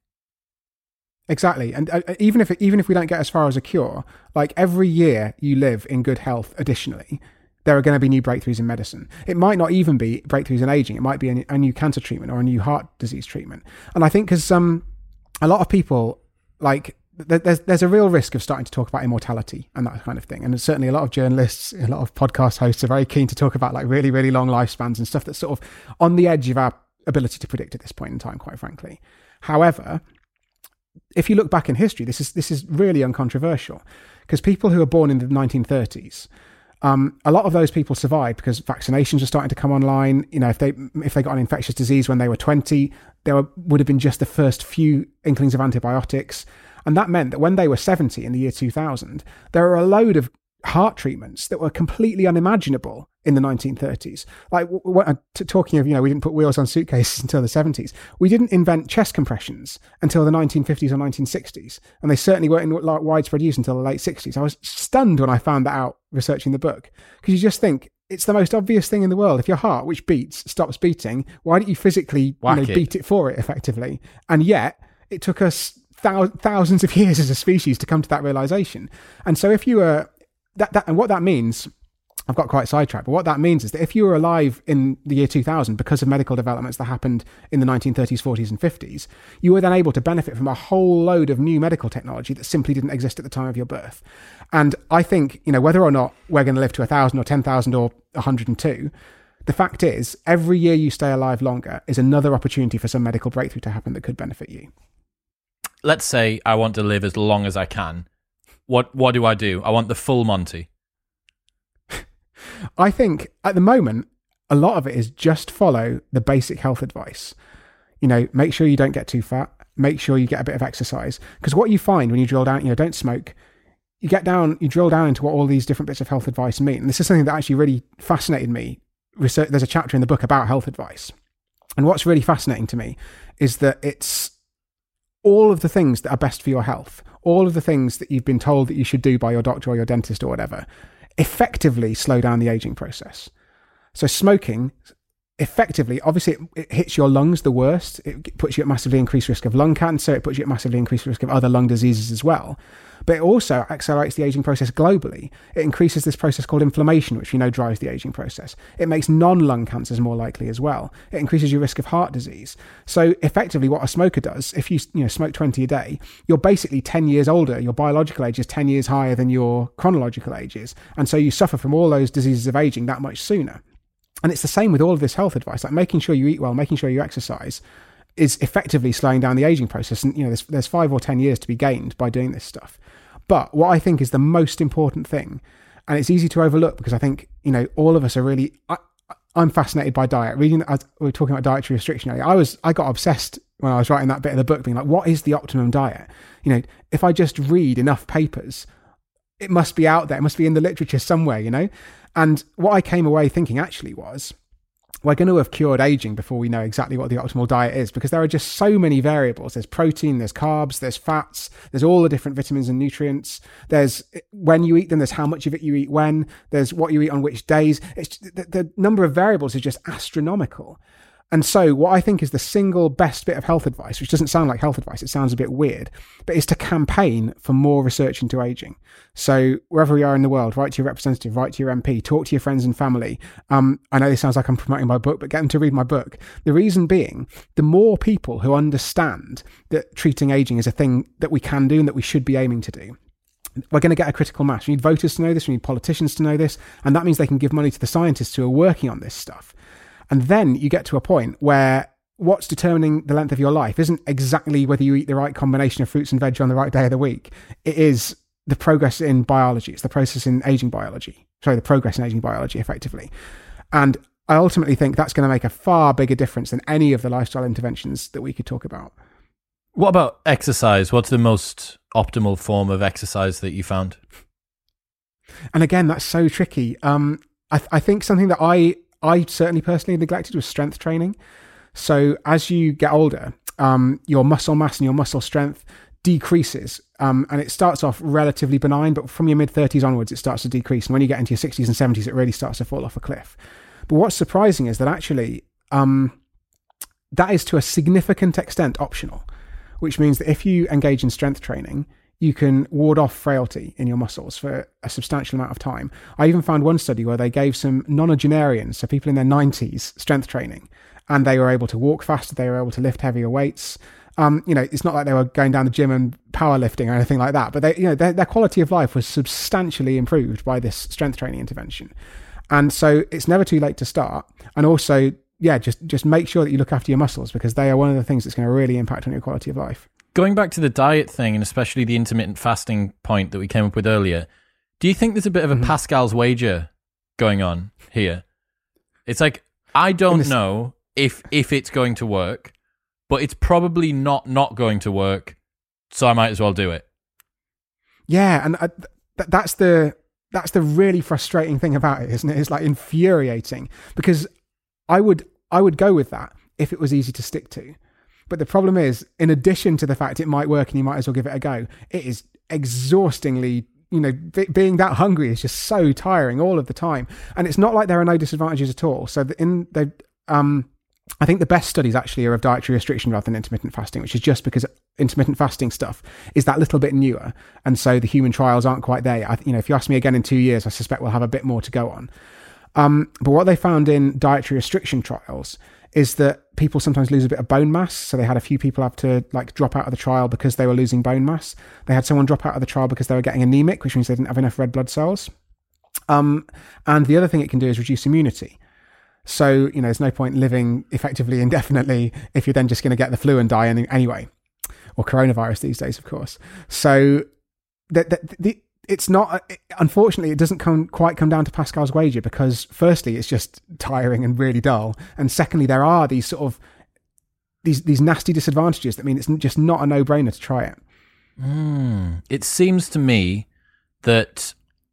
Exactly. And uh, even if even if we don't get as far as a cure, like every year you live in good health, additionally, there are going to be new breakthroughs in medicine. It might not even be breakthroughs in aging. It might be a, a new cancer treatment or a new heart disease treatment. And I think because um, a lot of people, like, th- there's there's a real risk of starting to talk about immortality and that kind of thing. And certainly a lot of journalists, a lot of podcast hosts are very keen to talk about like really, really long lifespans and stuff that's sort of on the edge of our ability to predict at this point in time, quite frankly. However, if you look back in history, this is this is really uncontroversial because people who were born in the nineteen thirties, um, a lot of those people survived because vaccinations are starting to come online. You know, if they if they got an infectious disease when they were twenty, there were, would have been just the first few inklings of antibiotics, and that meant that when they were seventy in the year two thousand, there were a load of heart treatments that were completely unimaginable in the nineteen thirties. Like w- w- t- talking of, you know, we didn't put wheels on suitcases until the seventies. We didn't invent chest compressions until the nineteen fifties or nineteen sixties. And they certainly weren't in like, widespread use until the late sixties. I was stunned when I found that out researching the book. Because you just think, it's the most obvious thing in the world. If your heart, which beats, stops beating, why don't you physically you know, it. beat it for it effectively? And yet, it took us thou- thousands of years as a species to come to that realization. And so if you were... That, that and what that means, I've got quite sidetracked, but what that means is that if you were alive in the year two thousand because of medical developments that happened in the nineteen thirties, forties and fifties, you were then able to benefit from a whole load of new medical technology that simply didn't exist at the time of your birth. And I think, you know, whether or not we're going to live to one thousand or ten thousand or one hundred two, the fact is, every year you stay alive longer is another opportunity for some medical breakthrough to happen that could benefit you. let's say I want to live as long as I can. What what do I do? I want the full Monty. I think at the moment, a lot of it is just follow the basic health advice. You know, make sure you don't get too fat. Make sure you get a bit of exercise. Because what you find when you drill down, you know, don't smoke. You get down, you drill down into what all these different bits of health advice mean. And this is something that actually really fascinated me. Research, there's a chapter in the book about health advice. And what's really fascinating to me is that it's all of the things that are best for your health, all of the things that you've been told that you should do by your doctor or your dentist or whatever, effectively slow down the aging process. So smoking, effectively, obviously it, it hits your lungs the worst. It puts you at massively increased risk of lung cancer. It puts you at massively increased risk of other lung diseases as well. But it also accelerates the aging process globally. It increases this process called inflammation, which we know drives the aging process. It makes non-lung cancers more likely as well. It increases your risk of heart disease. So effectively what a smoker does, if you, you know, smoke twenty a day, you're basically ten years older. Your biological age is ten years higher than your chronological age is. And so you suffer from all those diseases of aging that much sooner. And it's the same with all of this health advice, like making sure you eat well, making sure you exercise is effectively slowing down the aging process. And, you know, there's, there's five or ten years to be gained by doing this stuff. But what I think is the most important thing, and it's easy to overlook because I think, you know, all of us are really, I, I'm fascinated by diet. Reading, as we were talking about dietary restriction earlier, I was, I got obsessed when I was writing that bit of the book, being like, what is the optimum diet? You know, if I just read enough papers, it must be out there. It must be in the literature somewhere, you know? And what I came away thinking actually was, we're going to have cured aging before we know exactly what the optimal diet is, because there are just so many variables. There's protein, there's carbs, there's fats, there's all the different vitamins and nutrients. There's when you eat them, there's how much of it you eat when, there's what you eat on which days. It's the, the number of variables is just astronomical. And so what I think is the single best bit of health advice, which doesn't sound like health advice, it sounds a bit weird, but is to campaign for more research into aging. So wherever we are in the world, write to your representative, write to your M P, talk to your friends and family. Um, I know this sounds like I'm promoting my book, but get them to read my book. The reason being, the more people who understand that treating aging is a thing that we can do and that we should be aiming to do, we're going to get a critical mass. We need voters to know this, we need politicians to know this, and that means they can give money to the scientists who are working on this stuff. And then you get to a point where what's determining the length of your life isn't exactly whether you eat the right combination of fruits and veg on the right day of the week. It is the progress in biology. It's the process in aging biology. Sorry, the progress in aging biology, effectively. And I ultimately think that's going to make a far bigger difference than any of the lifestyle interventions that we could talk about. What about exercise? What's the most optimal form of exercise that you found? And again, that's so tricky. Um, I, th- I think something that I... I certainly personally neglected was strength training. So as you get older, um, your muscle mass and your muscle strength decreases. Um, and it starts off relatively benign, but from your mid thirties onwards, it starts to decrease. And when you get into your sixties and seventies, it really starts to fall off a cliff. But what's surprising is that actually um, that is to a significant extent optional, which means that if you engage in strength training, you can ward off frailty in your muscles for a substantial amount of time. I even found one study where they gave some nonagenarians, so people in their nineties, strength training, and they were able to walk faster, they were able to lift heavier weights. Um, you know, it's not like they were going down the gym and powerlifting or anything like that, but they, you know, their, their quality of life was substantially improved by this strength training intervention. And so it's never too late to start. And also, yeah, just, just make sure that you look after your muscles, because they are one of the things that's going to really impact on your quality of life. Going back to the diet thing, and especially the intermittent fasting point that we came up with earlier, do you think there's a bit of a mm-hmm. Pascal's wager going on here? It's like, I don't this- know if if it's going to work, but it's probably not not going to work, so I might as well do it. Yeah, and I, th- that's the that's the really frustrating thing about it, isn't it? It's like infuriating, because I would I would go with that if it was easy to stick to. But the problem is, in addition to the fact it might work and you might as well give it a go, it is exhaustingly, you know, b- being that hungry is just so tiring all of the time. And it's not like there are no disadvantages at all. So in the, um, I think the best studies actually are of dietary restriction rather than intermittent fasting, which is just because intermittent fasting stuff is that little bit newer. And so the human trials aren't quite there. I, you know, if you ask me again in two years, I suspect we'll have a bit more to go on. Um, but what they found in dietary restriction trials is that people sometimes lose a bit of bone mass. So they had a few people have to like drop out of the trial because they were losing bone mass. They had someone drop out of the trial because they were getting anemic, which means they didn't have enough red blood cells. Um, and the other thing it can do is reduce immunity. So, you know, there's no point living effectively indefinitely if you're then just going to get the flu and die any- anyway. or coronavirus these days, of course. So the, the, the, it's not, unfortunately, it doesn't come quite come down to Pascal's wager because firstly, it's just tiring and really dull. And secondly, there are these sort of, these, these nasty disadvantages that mean it's just not a no-brainer to try it. Mm. It seems to me that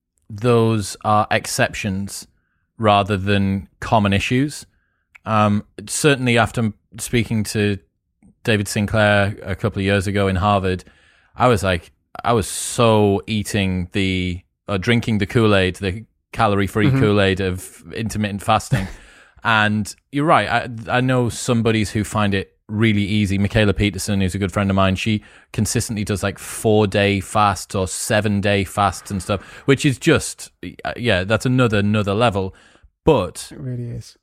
those are exceptions rather than common issues. Um, certainly after speaking to David Sinclair a couple of years ago in Harvard, I was like, I was so eating the, uh, drinking the Kool-Aid, the calorie-free mm-hmm. Kool-Aid of intermittent fasting. And you're right. I, I know some buddies who find it really easy. Michaela Peterson, who's a good friend of mine, she consistently does like four day fasts or seven day fasts and stuff, which is just, yeah, that's another, another level. But it really is.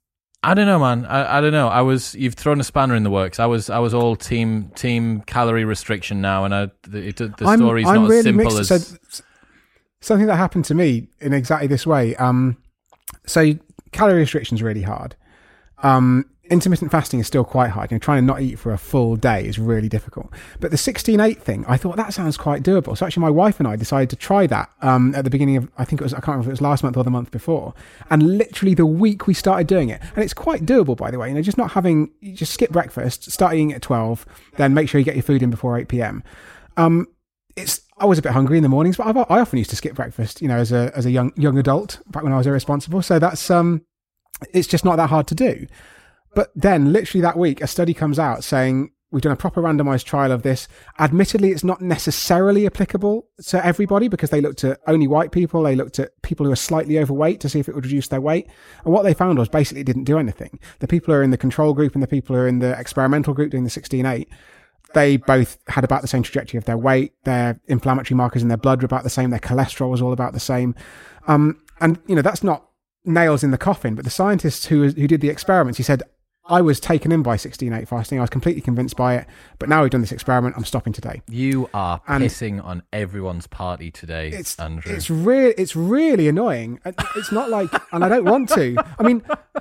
I don't know, man. I, I don't know. I was, you've thrown a spanner in the works. I was, I was all team, team calorie restriction now. And I, the, the I'm, story's I'm not really as simple mixed. as So, something that happened to me in exactly this way. Um, so calorie restriction is really hard. Um, intermittent fasting is still quite hard. You know, trying to not eat for a full day is really difficult. But the sixteen eight thing, I thought that sounds quite doable. So actually my wife and I decided to try that um, at the beginning of, I think it was, I can't remember if it was last month or the month before. And literally the week we started doing it, and it's quite doable, by the way, you know, just not having, you just skip breakfast, start eating at twelve, then make sure you get your food in before eight p.m. Um, it's, I was a bit hungry in the mornings, but I've, I often used to skip breakfast, you know, as a, as a young, young adult back when I was irresponsible. So that's, um, it's just not that hard to do. But then literally that week, a study comes out saying we've done a proper randomized trial of this. Admittedly, it's not necessarily applicable to everybody because they looked at only white people. They looked at people who are slightly overweight to see if it would reduce their weight. And what they found was basically it didn't do anything. The people who are in the control group and the people who are in the experimental group doing the sixteen eight, they both had about the same trajectory of their weight. Their inflammatory markers in their blood were about the same. Their cholesterol was all about the same. Um, and, you know, that's not nails in the coffin, but the scientists who who did the experiments, he said, I was taken in by sixteen eight fasting. I was completely convinced by it. But now we've done this experiment, I'm stopping today. You are and pissing on everyone's party today, it's, Andrew. It's, re- it's really annoying. It's not like, and I don't want to. I mean,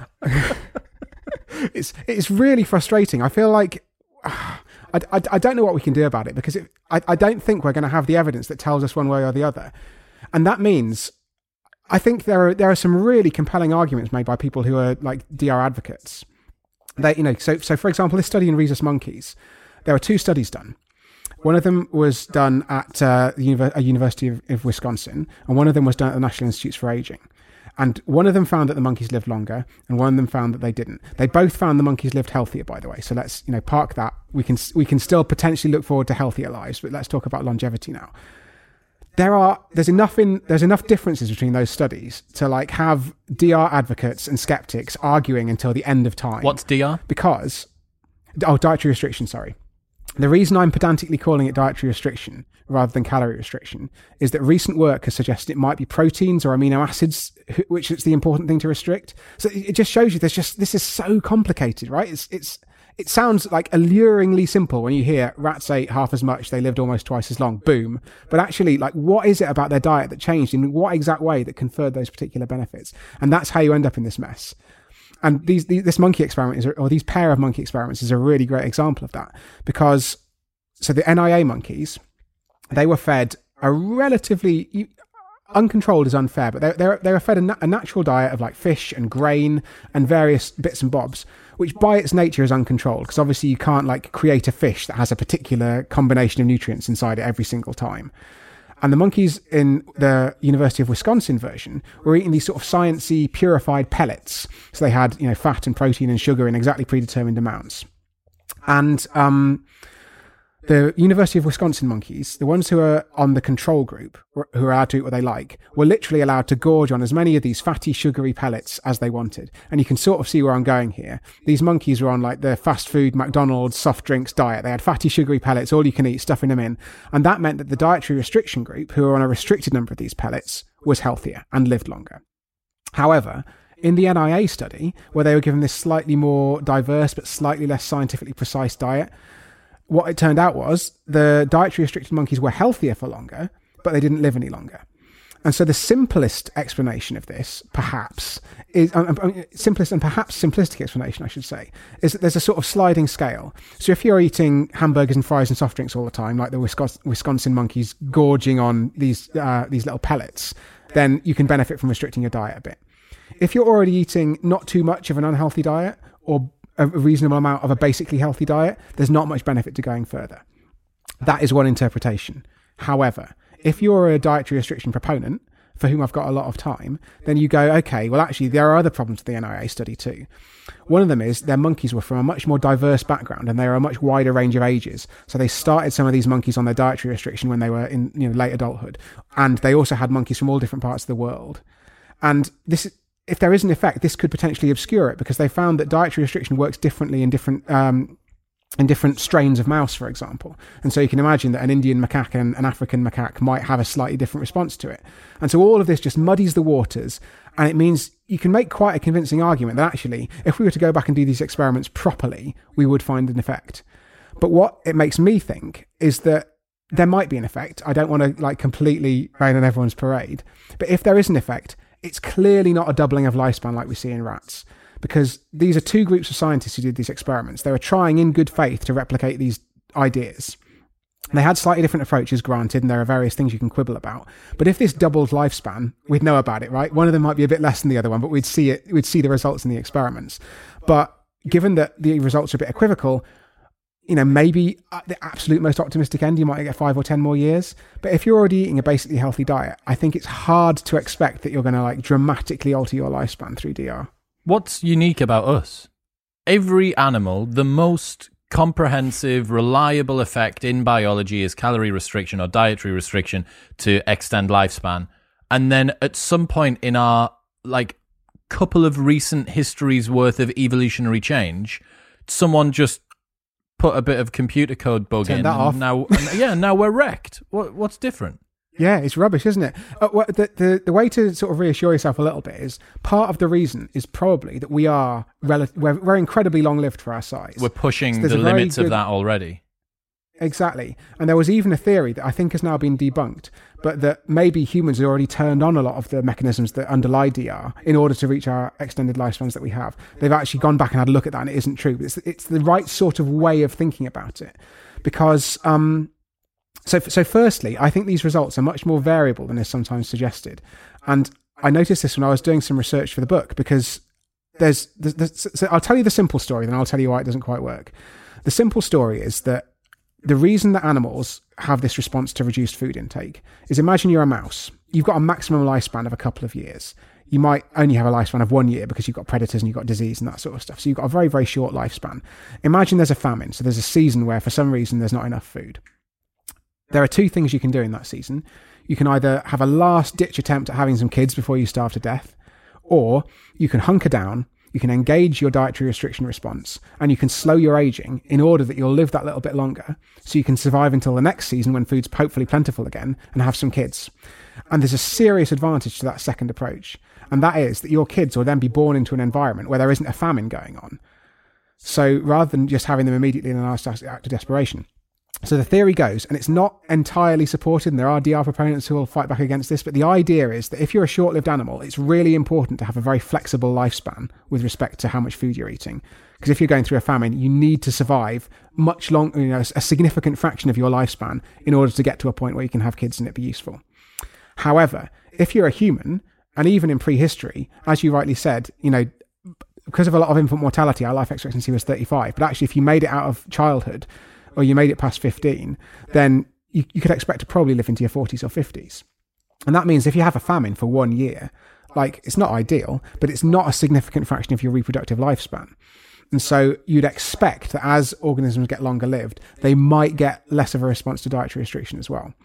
it's it's really frustrating. I feel like, I, I, I don't know what we can do about it because it, I, I don't think we're going to have the evidence that tells us one way or the other. And that means, I think there are there are some really compelling arguments made by people who are like D R advocates. They, you know, so so for example, this study in rhesus monkeys, there were two studies done. One of them was done at uh, the Univer- a University of, of Wisconsin, and one of them was done at the National Institutes for Aging. And one of them found that the monkeys lived longer, and one of them found that they didn't. They both found the monkeys lived healthier, by the way. So let's, you know, park that. We can we can still potentially look forward to healthier lives, but let's talk about longevity now. There are there's enough in there's enough differences between those studies to like have D R advocates and skeptics arguing until the end of time. What's D R? Because oh, dietary restriction. Sorry, the reason I'm pedantically calling it dietary restriction rather than calorie restriction is that recent work has suggested it might be proteins or amino acids, which is the important thing to restrict. So it just shows you there's just this is so complicated, right? It's it's. It sounds like alluringly simple when you hear rats ate half as much, they lived almost twice as long, boom. But actually, like, what is it about their diet that changed in what exact way that conferred those particular benefits? And that's how you end up in this mess. And these, these this monkey experiment, is, or these pair of monkey experiments is a really great example of that. Because, so the N I A monkeys, they were fed a relatively... uncontrolled is unfair, but they they they were fed a, na- a natural diet of like fish and grain and various bits and bobs, which by its nature is uncontrolled because obviously you can't like create a fish that has a particular combination of nutrients inside it every single time. And the monkeys in the University of Wisconsin version were eating these sort of sciencey purified pellets, so they had, you know, fat and protein and sugar in exactly predetermined amounts. And um the University of Wisconsin monkeys, the ones who are on the control group, who are allowed to eat what they like, were literally allowed to gorge on as many of these fatty, sugary pellets as they wanted. And you can sort of see where I'm going here. These monkeys were on like the fast food, McDonald's, soft drinks diet. They had fatty, sugary pellets, all you can eat, stuffing them in. And that meant that the dietary restriction group, who were on a restricted number of these pellets, was healthier and lived longer. However, in the N I A study, where they were given this slightly more diverse but slightly less scientifically precise diet, what it turned out was the dietary restricted monkeys were healthier for longer, but they didn't live any longer. And so the simplest explanation of this, perhaps, is um, um, simplest and perhaps simplistic explanation, I should say, is that there's a sort of sliding scale. So if you're eating hamburgers and fries and soft drinks all the time, like the Wisconsin, Wisconsin monkeys gorging on these uh, these little pellets, then you can benefit from restricting your diet a bit. If you're already eating not too much of an unhealthy diet or a reasonable amount of a basically healthy diet, there's not much benefit to going further. That is one interpretation. However, if you're a dietary restriction proponent, for whom I've got a lot of time, then you go, okay, well, actually, there are other problems with the N I A study too. One of them is their monkeys were from a much more diverse background and they were a much wider range of ages. So they started some of these monkeys on their dietary restriction when they were in, you know, late adulthood. And they also had monkeys from all different parts of the world. And this, if there is an effect, this could potentially obscure it because they found that dietary restriction works differently in different um, in different strains of mouse, for example. And so you can imagine that an Indian macaque and an African macaque might have a slightly different response to it. And so all of this just muddies the waters. And it means you can make quite a convincing argument that actually, if we were to go back and do these experiments properly, we would find an effect. But what it makes me think is that there might be an effect. I don't want to like completely rain on everyone's parade. But if there is an effect, it's clearly not a doubling of lifespan like we see in rats. Because these are two groups of scientists who did these experiments. They were trying in good faith to replicate these ideas. They had slightly different approaches, granted, and there are various things you can quibble about. But if this doubled lifespan, we'd know about it, right? One of them might be a bit less than the other one, but we'd see it. We'd see the results in the experiments. But given that the results are a bit equivocal, you know, maybe at the absolute most optimistic end, you might get five or ten more years. But if you're already eating a basically healthy diet, I think it's hard to expect that you're going to like dramatically alter your lifespan through D R. What's unique about us? Every animal, the most comprehensive, reliable effect in biology is calorie restriction or dietary restriction to extend lifespan. And then at some point in our like couple of recent histories worth of evolutionary change, someone just put a bit of computer code bug Turn in. that and off. Now, yeah, now we're wrecked. What, what's different? Yeah, it's rubbish, isn't it? Uh, well, the, the the way to sort of reassure yourself a little bit is part of the reason is probably that we are rel- we're, we're incredibly long-lived for our size. We're pushing So the there's a very limits of good- that already. Exactly. And there was even a theory that I think has now been debunked, but that maybe humans have already turned on a lot of the mechanisms that underlie D R in order to reach our extended lifespans that we have. They've actually gone back and had a look at that and it isn't true. But it's, it's the right sort of way of thinking about it. Because... um. So, so firstly, I think these results are much more variable than is sometimes suggested. And I noticed this when I was doing some research for the book, because there's, there's, there's so I'll tell you the simple story, then I'll tell you why it doesn't quite work. The simple story is that the reason that animals have this response to reduced food intake is, imagine you're a mouse. You've got a maximum lifespan of a couple of years. You might only have a lifespan of one year because you've got predators and you've got disease and that sort of stuff. So you've got a very, very short lifespan. Imagine there's a famine. So there's a season where for some reason there's not enough food. There are two things you can do in that season. You can either have a last-ditch attempt at having some kids before you starve to death, or you can hunker down, you can engage your dietary restriction response, and you can slow your aging in order that you'll live that little bit longer, so you can survive until the next season when food's hopefully plentiful again, and have some kids. And there's a serious advantage to that second approach, and that is that your kids will then be born into an environment where there isn't a famine going on. So rather than just having them immediately in a last act of desperation. So the theory goes, and it's not entirely supported, and there are D R proponents who will fight back against this, but the idea is that if you're a short-lived animal, it's really important to have a very flexible lifespan with respect to how much food you're eating. Because if you're going through a famine, you need to survive much long, you know, a significant fraction of your lifespan in order to get to a point where you can have kids and it be useful. However, if you're a human, and even in prehistory, as you rightly said, you know, because of a lot of infant mortality, our life expectancy was thirty-five. But actually, if you made it out of childhood, or you made it past fifteen, then you, you could expect to probably live into your forties or fifties. And that means if you have a famine for one year, like, it's not ideal, but it's not a significant fraction of your reproductive lifespan. And so you'd expect that as organisms get longer lived, they might get less of a response to dietary restriction as well.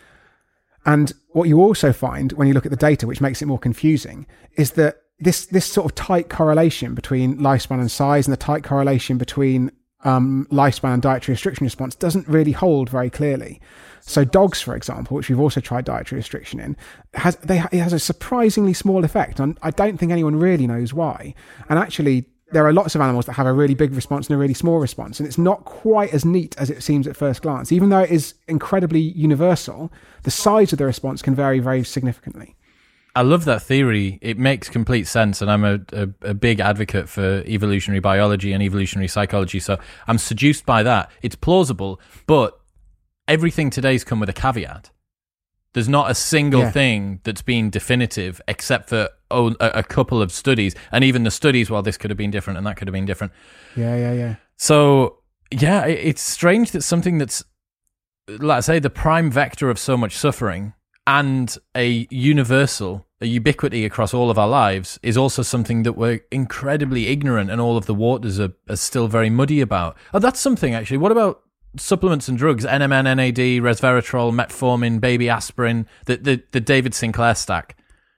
And what you also find when you look at the data, which makes it more confusing, is that this, this sort of tight correlation between lifespan and size, and the tight correlation between Um, lifespan and dietary restriction response doesn't really hold very clearly. So dogs, for example, which we've also tried dietary restriction in, has they it has a surprisingly small effect, and I don't think anyone really knows why. And actually, there are lots of animals that have a really big response and a really small response. And it's not quite as neat as it seems at first glance. Even though it is incredibly universal, the size of the response can vary very significantly. I love that theory. It makes complete sense. And I'm a, a, a big advocate for evolutionary biology and evolutionary psychology. So I'm seduced by that. It's plausible, but everything today's come with a caveat. There's not a single yeah. thing that's been definitive except for oh, a, a couple of studies. And even the studies, well, this could have been different and that could have been different. Yeah, yeah, yeah. So, yeah, it, it's strange that something that's, like I say, the prime vector of so much suffering and a universal, a ubiquity across all of our lives is also something that we're incredibly ignorant and all of the waters are, are still very muddy about. Oh, that's something, actually. What about supplements and drugs, N M N, N A D, resveratrol, metformin, baby aspirin, the, the, the David Sinclair stack?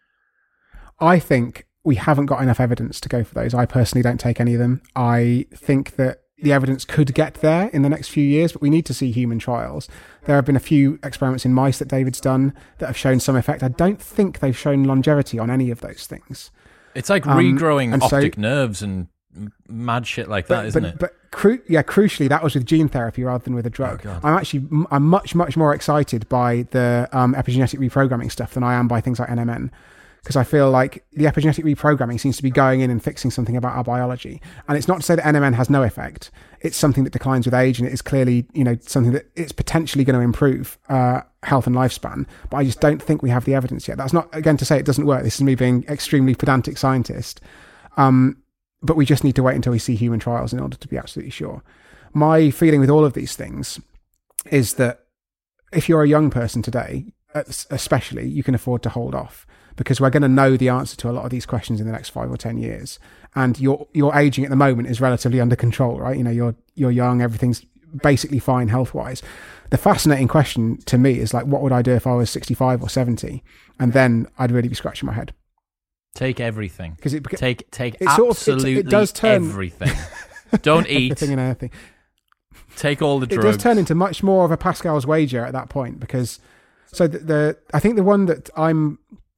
I think we haven't got enough evidence to go for those. I personally don't take any of them. I think that the evidence could get there in the next few years, but we need to see human trials. There have been a few experiments in mice that David's done that have shown some effect. I don't think they've shown longevity on any of those things. It's like um, regrowing optic so, nerves and mad shit like that, but, isn't but, it? But cru- yeah, crucially, that was with gene therapy rather than with a drug. Oh, I'm actually I'm much much more excited by the um, epigenetic reprogramming stuff than I am by things like N M N, because I feel like the epigenetic reprogramming seems to be going in and fixing something about our biology. And it's not to say that N M N has no effect. It's something that declines with age, and it is clearly, you know, something that it's potentially going to improve uh, health and lifespan. But I just don't think we have the evidence yet. That's not, again, to say it doesn't work. This is me being extremely pedantic scientist. Um, but we just need to wait until we see human trials in order to be absolutely sure. My feeling with all of these things is that if you're a young person today, especially, you can afford to hold off, because we're going to know the answer to a lot of these questions in the next five or ten years. And your your aging at the moment is relatively under control, right? You know, you're you're young, everything's basically fine health-wise. The fascinating question to me is like, what would I do if I was sixty-five or seventy? And then I'd really be scratching my head. Take everything. Because it take take it absolutely sort of, it, it does turn, everything. Don't eat. Everything and anything. Take all the drugs. It does turn into much more of a Pascal's wager at that point, because so the, the I think the one that I'm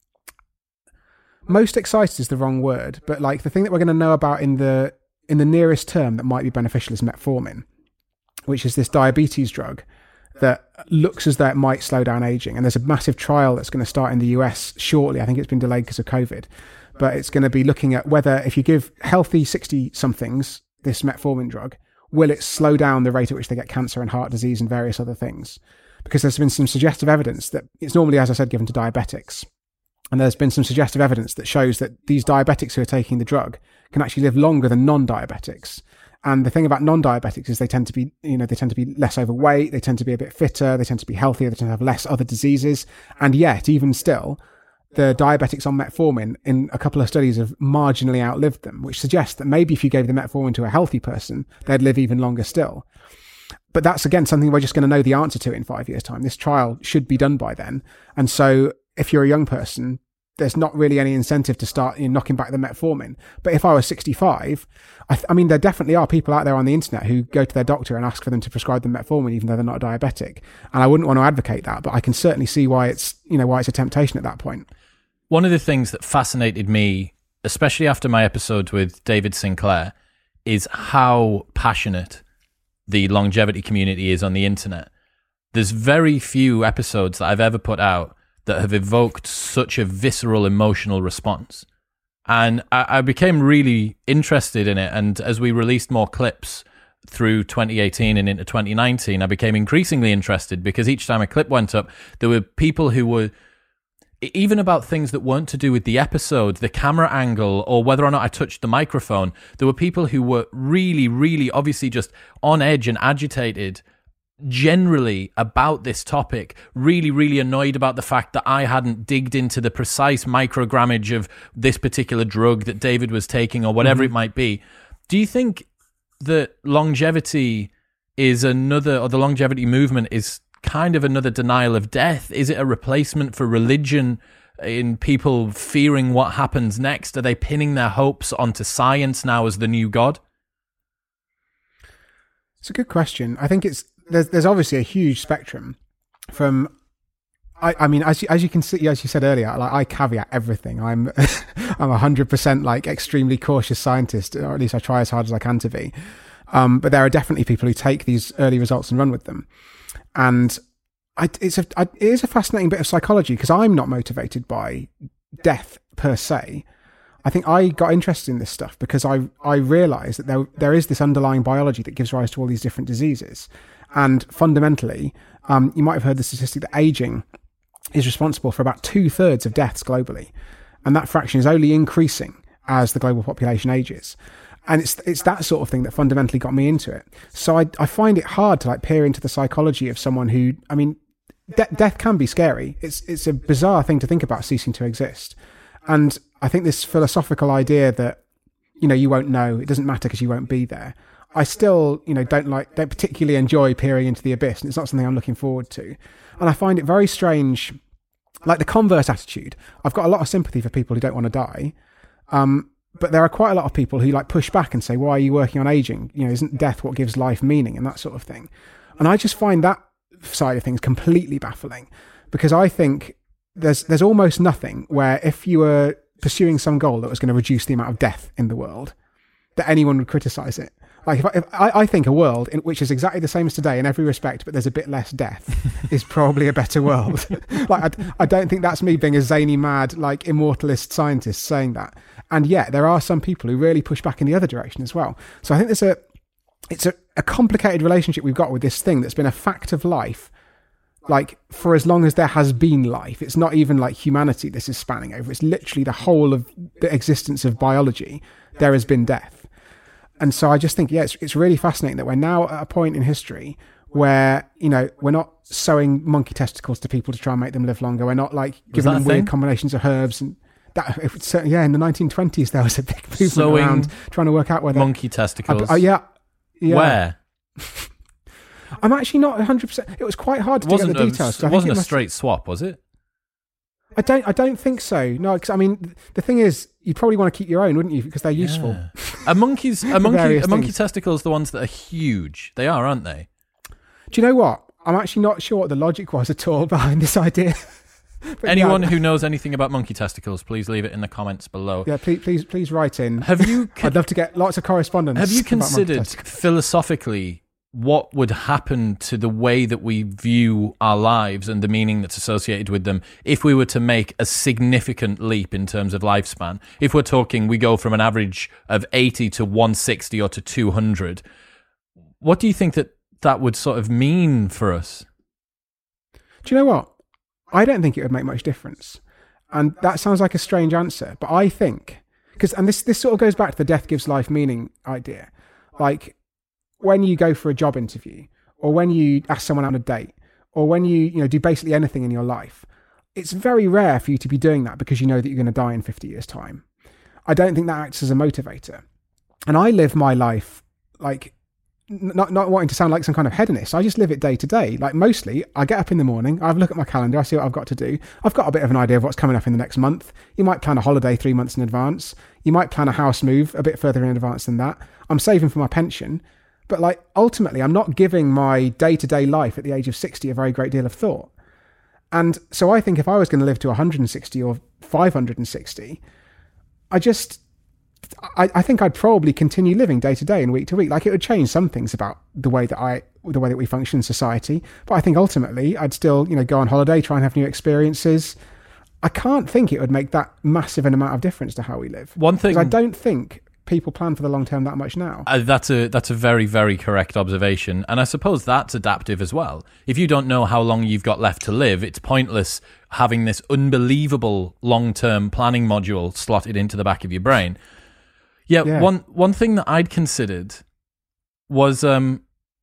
most excited is the wrong word, but like the thing that we're going to know about in the in the nearest term that might be beneficial is metformin, which is this diabetes drug that looks as though it might slow down aging. And there's a massive trial that's going to start in the U S shortly. I think it's been delayed because of COVID, but it's going to be looking at whether if you give healthy sixty-somethings this metformin drug, will it slow down the rate at which they get cancer and heart disease and various other things? Because there's been some suggestive evidence that it's normally, as I said, given to diabetics. And there's been some suggestive evidence that shows that these diabetics who are taking the drug can actually live longer than non-diabetics. And the thing about non-diabetics is they tend to be, you know, they tend to be less overweight, they tend to be a bit fitter, they tend to be healthier, they tend to have less other diseases. And yet, even still, the diabetics on metformin in a couple of studies have marginally outlived them, which suggests that maybe if you gave the metformin to a healthy person, they'd live even longer still. But that's, again, something we're just going to know the answer to in five years' time. This trial should be done by then. And so if you're a young person, there's not really any incentive to start, you know, knocking back the metformin. But if I was sixty-five, I, th- I mean, there definitely are people out there on the internet who go to their doctor and ask for them to prescribe them metformin, even though they're not a diabetic. And I wouldn't want to advocate that, but I can certainly see why it's, you know, why it's a temptation at that point. One of the things that fascinated me, especially after my episode with David Sinclair, is how passionate the longevity community is on the internet. There's very few episodes that I've ever put out that have evoked such a visceral emotional response. And I, I became really interested in it. And as we released more clips through twenty eighteen and into twenty nineteen, I became increasingly interested, because each time a clip went up, there were people who were, even about things that weren't to do with the episode, the camera angle, or whether or not I touched the microphone, there were people who were really, really obviously just on edge and agitated generally about this topic, really, really annoyed about the fact that I hadn't digged into the precise microgrammage of this particular drug that David was taking, or whatever mm-hmm. it might be. Do you think that longevity is another, or the longevity movement is kind of another denial of death? Is it a replacement for religion in people fearing what happens next? Are they pinning their hopes onto science now as the new god? It's a good question. I think it's There's there's obviously a huge spectrum from I, I mean, as you, as you can see, as you said earlier, like I caveat everything. I'm I'm a hundred percent like extremely cautious scientist, or at least I try as hard as I can to be. Um, but there are definitely people who take these early results and run with them, and I, it's a I, it is a fascinating bit of psychology because I'm not motivated by death per se. I think I got interested in this stuff because I I realised that there there is this underlying biology that gives rise to all these different diseases, and fundamentally, um, you might have heard the statistic that aging is responsible for about two thirds of deaths globally. And that fraction is only increasing as the global population ages. And it's it's that sort of thing that fundamentally got me into it. So I, I find it hard to like peer into the psychology of someone who, I mean, de- death can be scary. It's, it's a bizarre thing to think about ceasing to exist. And I think this philosophical idea that, you know, you won't know, it doesn't matter because you won't be there. I still, you know, don't like, don't particularly enjoy peering into the abyss, and it's not something I'm looking forward to. And I find it very strange, like the converse attitude. I've got a lot of sympathy for people who don't want to die, um, but there are quite a lot of people who like push back and say, "Why are you working on aging? You know, isn't death what gives life meaning?" and that sort of thing. And I just find that side of things completely baffling, because I think there's there's almost nothing where if you were pursuing some goal that was going to reduce the amount of death in the world, that anyone would criticize it. Like if I, if I, I think a world in which is exactly the same as today in every respect, but there's a bit less death, is probably a better world. Like I, I don't think that's me being a zany, mad, like immortalist scientist saying that. And yet there are some people who really push back in the other direction as well. So I think there's a, it's a, a complicated relationship we've got with this thing that's been a fact of life, like for as long as there has been life. It's not even like humanity this is spanning over. It's literally the whole of the existence of biology. There has been death. And so I just think, yeah, it's, it's really fascinating that we're now at a point in history where, you know, we're not sewing monkey testicles to people to try and make them live longer. We're not like giving them weird combinations of herbs and that. If it's, yeah, in the nineteen twenties there was a big movement sewing around trying to work out whether monkey testicles. Oh uh, yeah, yeah. Where? I'm actually not one hundred percent. It was quite hard to get the details. It wasn't a straight swap, was it? I don't. I don't think so. No, because I mean, the thing is, you'd probably want to keep your own, wouldn't you? Because they're useful. Yeah. Are monkeys? Are monkey? Are monkey testicles the ones that are huge? They are, aren't they? Do you know what? I'm actually not sure what the logic was at all behind this idea. Anyone yeah. who knows anything about monkey testicles, please leave it in the comments below. Yeah, please, please, please write in. Have you? Con- I'd love to get lots of correspondence. Have you considered philosophically what would happen to the way that we view our lives and the meaning that's associated with them if we were to make a significant leap in terms of lifespan? If we're talking, we go from an average of eighty to one sixty or to two hundred, what do you think that that would sort of mean for us? Do you know what? I don't think it would make much difference. And that sounds like a strange answer, but I think, because, and this, this sort of goes back to the death gives life meaning idea. Like, when you go for a job interview, or when you ask someone out on a date, or when you, you know, do basically anything in your life, it's very rare for you to be doing that because you know that you're going to die in fifty years' time. I don't think that acts as a motivator. And I live my life like, not not wanting to sound like some kind of hedonist. I just live it day to day. Like mostly, I get up in the morning, I have a look at my calendar, I see what I've got to do. I've got a bit of an idea of what's coming up in the next month. You might plan a holiday three months in advance. You might plan a house move a bit further in advance than that. I'm saving for my pension. But like ultimately, I'm not giving my day-to-day life at the age of sixty a very great deal of thought. And so I think if I was going to live to one hundred sixty or five hundred sixty, I just, I, I think I'd probably continue living day to day and week to week. Like it would change some things about the way that I, the way that we function in society. But I think ultimately I'd still, you know, go on holiday, try and have new experiences. I can't think it would make that massive an amount of difference to how we live. One thing, I don't think people plan for the long term that much now. Uh, that's a that's a very, very correct observation. And I suppose that's adaptive as well. If you don't know how long you've got left to live, it's pointless having this unbelievable long-term planning module slotted into the back of your brain. Yeah, yeah. one one thing that I'd considered was um,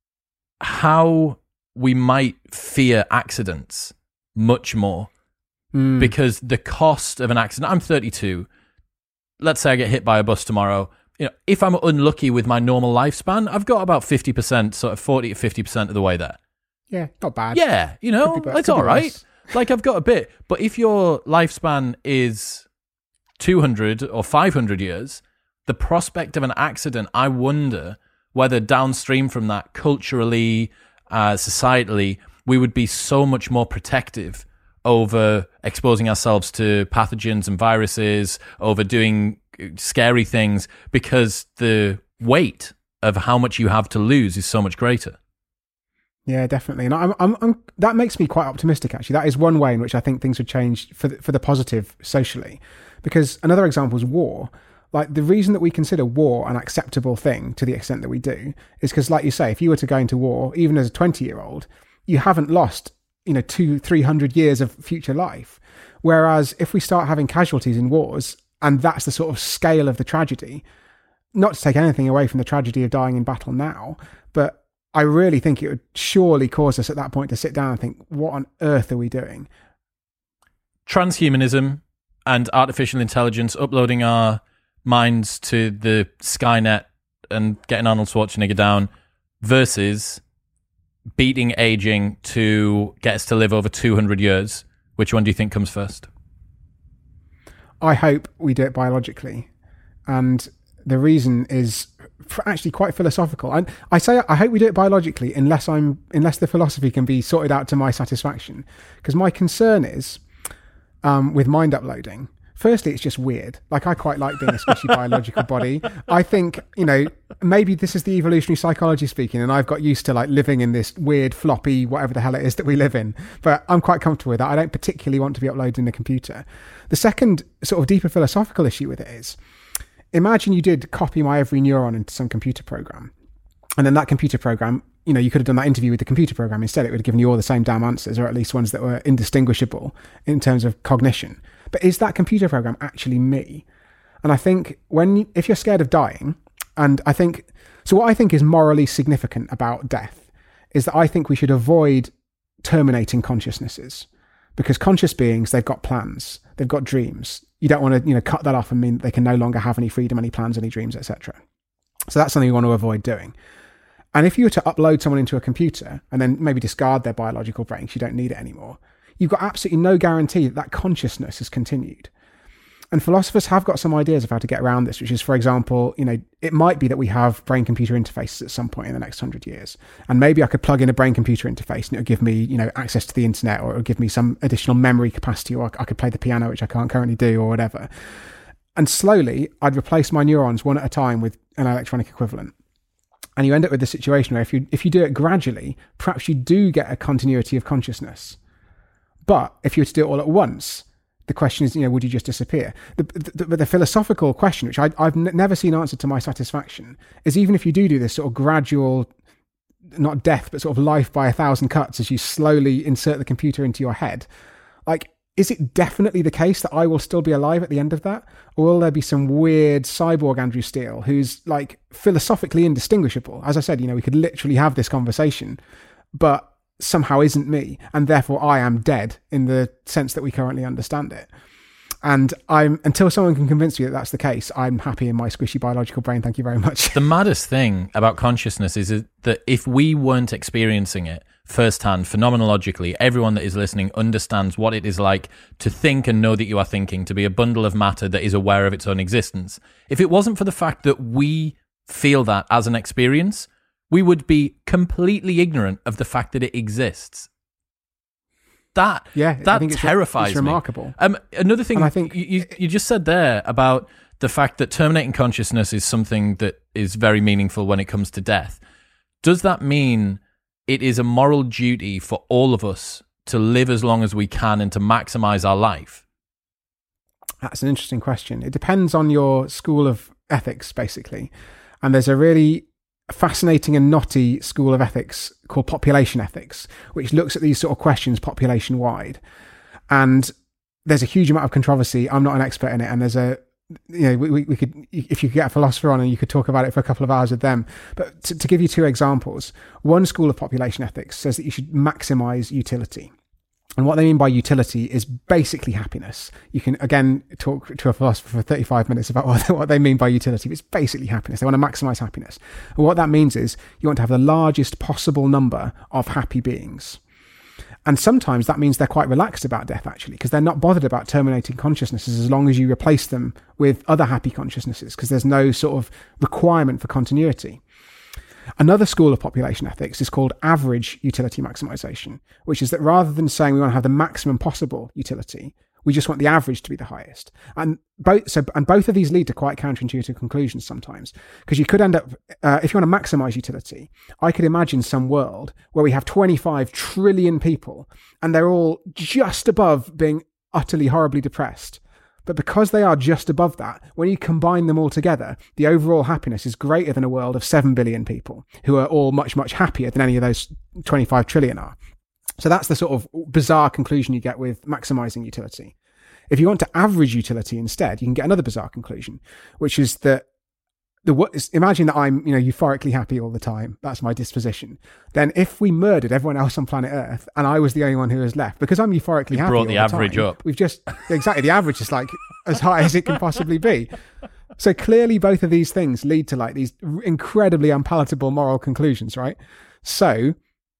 how we might fear accidents much more. Mm. Because the cost of an accident, I'm thirty-two. Let's say I get hit by a bus tomorrow. You know, if I'm unlucky with my normal lifespan, I've got about fifty percent, sort of forty to fifty percent of the way there. Yeah, not bad. Yeah, you know, it's all right. Like I've got a bit. But if your lifespan is two hundred or five hundred years, the prospect of an accident, I wonder whether downstream from that, culturally, uh, societally, we would be so much more protective over exposing ourselves to pathogens and viruses, over doing scary things, because the weight of how much you have to lose is so much greater. Yeah, definitely. And I'm, I'm, I'm, that makes me quite optimistic, actually. That is one way in which I think things would change for the, for the positive socially. Because another example is war. Like, the reason that we consider war an acceptable thing to the extent that we do is because, like you say, if you were to go into war, even as a twenty-year-old, you haven't lost, you know, two, three hundred years of future life. Whereas if we start having casualties in wars, and that's the sort of scale of the tragedy, not to take anything away from the tragedy of dying in battle now, but I really think it would surely cause us at that point to sit down and think, what on earth are we doing? Transhumanism and artificial intelligence, uploading our minds to the Skynet and getting Arnold Schwarzenegger down, versus beating aging to get us to live over two hundred years. Which one do you think comes first? I hope we do it biologically. And the reason is actually quite philosophical. And I say I hope we do it biologically unless I'm unless the philosophy can be sorted out to my satisfaction. Because my concern is um, with mind uploading. Firstly, it's just weird. Like, I quite like being a squishy biological body. I think, you know, maybe this is the evolutionary psychology speaking, and I've got used to like living in this weird floppy, whatever the hell it is that we live in. But I'm quite comfortable with that. I don't particularly want to be uploaded in a computer. The second sort of deeper philosophical issue with it is, imagine you did copy my every neuron into some computer program. And then that computer program, you know, you could have done that interview with the computer program. Instead, it would have given you all the same damn answers, or at least ones that were indistinguishable in terms of cognition. But is that computer program actually me? And I think when, if you're scared of dying, and I think, so what I think is morally significant about death is that I think we should avoid terminating consciousnesses, because conscious beings, they've got plans, they've got dreams. You don't want to, you know, cut that off and mean that they can no longer have any freedom, any plans, any dreams, et cetera. So that's something you want to avoid doing. And if you were to upload someone into a computer and then maybe discard their biological brain because you don't need it anymore, you've got absolutely no guarantee that that consciousness has continued. And philosophers have got some ideas of how to get around this, which is, for example, you know, it might be that we have brain-computer interfaces at some point in the next hundred years. And maybe I could plug in a brain-computer interface and it would give me, you know, access to the internet, or it would give me some additional memory capacity, or I could play the piano, which I can't currently do, or whatever. And slowly, I'd replace my neurons one at a time with an electronic equivalent. And you end up with a situation where if you if you do it gradually, perhaps you do get a continuity of consciousness. But if you were to do it all at once, the question is, you know, would you just disappear? The, the, the, the philosophical question, which I, I've n- never seen answered to my satisfaction, is even if you do do this sort of gradual, not death, but sort of life by a thousand cuts as you slowly insert the computer into your head, like, is it definitely the case that I will still be alive at the end of that? Or will there be some weird cyborg Andrew Steele who's like philosophically indistinguishable? As I said, you know, we could literally have this conversation, but somehow isn't me, and therefore I am dead in the sense that we currently understand it. And I'm, until someone can convince me that that's the case, I'm happy in my squishy biological brain. Thank you very much. The maddest thing about consciousness is that if we weren't experiencing it firsthand, phenomenologically, everyone that is listening understands what it is like to think and know that you are thinking, to be a bundle of matter that is aware of its own existence. If it wasn't for the fact that we feel that as an experience, we would be completely ignorant of the fact that it exists. That yeah, that I think it's terrifies it's remarkable. me. Um, another thing and I think you, you, you just said there about the fact that terminating consciousness is something that is very meaningful when it comes to death. Does that mean it is a moral duty for all of us to live as long as we can and to maximize our life? That's an interesting question. It depends on your school of ethics, basically. And there's a really fascinating and knotty school of ethics called population ethics, which looks at these sort of questions population wide. And there's a huge amount of controversy. I'm not an expert in it. And there's a, you know, we, we could, if you could get a philosopher on and you could talk about it for a couple of hours with them. But to, to give you two examples, one school of population ethics says that you should maximize utility. And what they mean by utility is basically happiness. You can, again, talk to a philosopher for thirty-five minutes about what, what they mean by utility, but it's basically happiness. They want to maximize happiness. And what that means is you want to have the largest possible number of happy beings. And sometimes that means they're quite relaxed about death, actually, because they're not bothered about terminating consciousnesses as long as you replace them with other happy consciousnesses, because there's no sort of requirement for continuity. Another school of population ethics is called average utility maximization, which is that rather than saying we want to have the maximum possible utility, we just want the average to be the highest. And both, so, and both of these lead to quite counterintuitive conclusions sometimes, because you could end up, uh, if you want to maximize utility, I could imagine some world where we have twenty-five trillion people and they're all just above being utterly horribly depressed. But because they are just above that, when you combine them all together, the overall happiness is greater than a world of seven billion people who are all much, much happier than any of those twenty-five trillion are. So that's the sort of bizarre conclusion you get with maximizing utility. If you want to average utility instead, you can get another bizarre conclusion, which is that the imagine that I'm, you know, euphorically happy all the time. That's my disposition. Then if we murdered everyone else on planet Earth and I was the only one who was left, because I'm euphorically you happy brought all the, the average time, up. We've just, exactly, the average is like as high as it can possibly be. So clearly both of these things lead to like these incredibly unpalatable moral conclusions, right? So,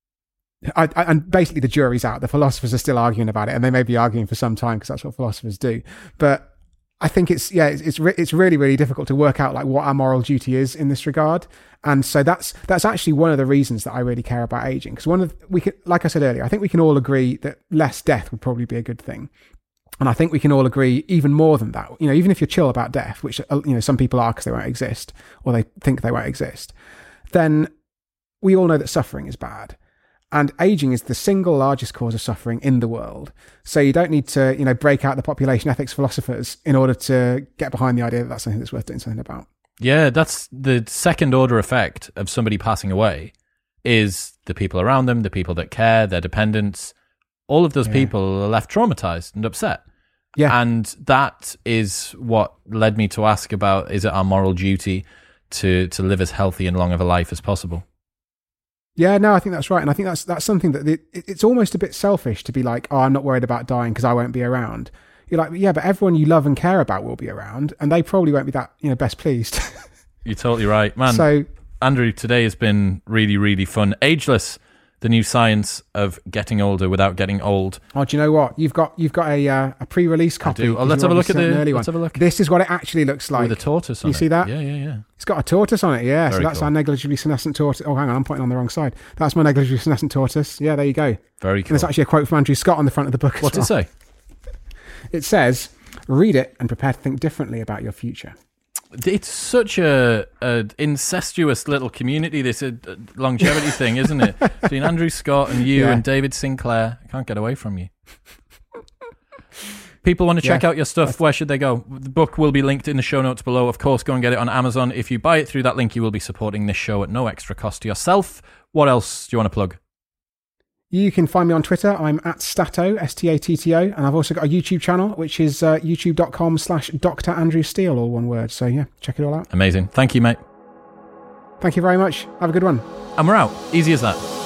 I, I, and basically the jury's out. The philosophers are still arguing about it, and they may be arguing for some time because that's what philosophers do. But I think it's yeah, it's it's, re- it's really really difficult to work out like what our moral duty is in this regard. And so that's that's actually one of the reasons that I really care about aging, because one of the, we can, like I said earlier, I think we can all agree that less death would probably be a good thing. And I think we can all agree even more than that. You know, even if you're chill about death, which you know some people are because they won't exist or they think they won't exist, then we all know that suffering is bad. And aging is the single largest cause of suffering in the world. So you don't need to, you know, break out the population ethics philosophers in order to get behind the idea that that's something that's worth doing something about. Yeah, that's the second order effect of somebody passing away is the people around them, the people that care, their dependents. All of those yeah. people are left traumatized and upset. Yeah. And that is what led me to ask about, is it our moral duty to, to live as healthy and long of a life as possible? Yeah, no, I think that's right. And I think that's that's something that it, it's almost a bit selfish to be like, oh, I'm not worried about dying because I won't be around. You're like, yeah, but everyone you love and care about will be around, and they probably won't be that, you know, best pleased. You're totally right, man. So, Andrew, today has been really, really fun. Ageless, the new science of getting older without getting old. Oh, do you know what? You've got you've got a uh, a pre-release copy. I do. Oh, let's have a look at the. Early let's one. have a look. This is what it actually looks like. With a tortoise on you it. see that? Yeah, yeah, yeah. It's got a tortoise on it. Yeah, Very so that's cool. our negligibly senescent tortoise. Oh, hang on, I'm pointing on the wrong side. That's my negligibly senescent tortoise. Yeah, there you go. Very cool. And there's actually a quote from Andrew Scott on the front of the book. What's as well. it say? It says, "Read it and prepare to think differently about your future." It's such a, a incestuous little community, this uh, longevity thing, isn't it? Between Andrew Scott and you Yeah. and David Sinclair. I can't get away from you. People want to check Yeah. out your stuff. Where should they go? The book will be linked in the show notes below. Of course, go and get it on Amazon. If you buy it through that link, you will be supporting this show at no extra cost to yourself. What else do you want to plug? You can find me on Twitter. I'm at Stato, S T A T T O. And I've also got a YouTube channel, which is uh, youtube.com slash Dr. Andrew Steele, all one word. So yeah, check it all out. Amazing. Thank you, mate. Thank you very much. Have a good one. And we're out. Easy as that.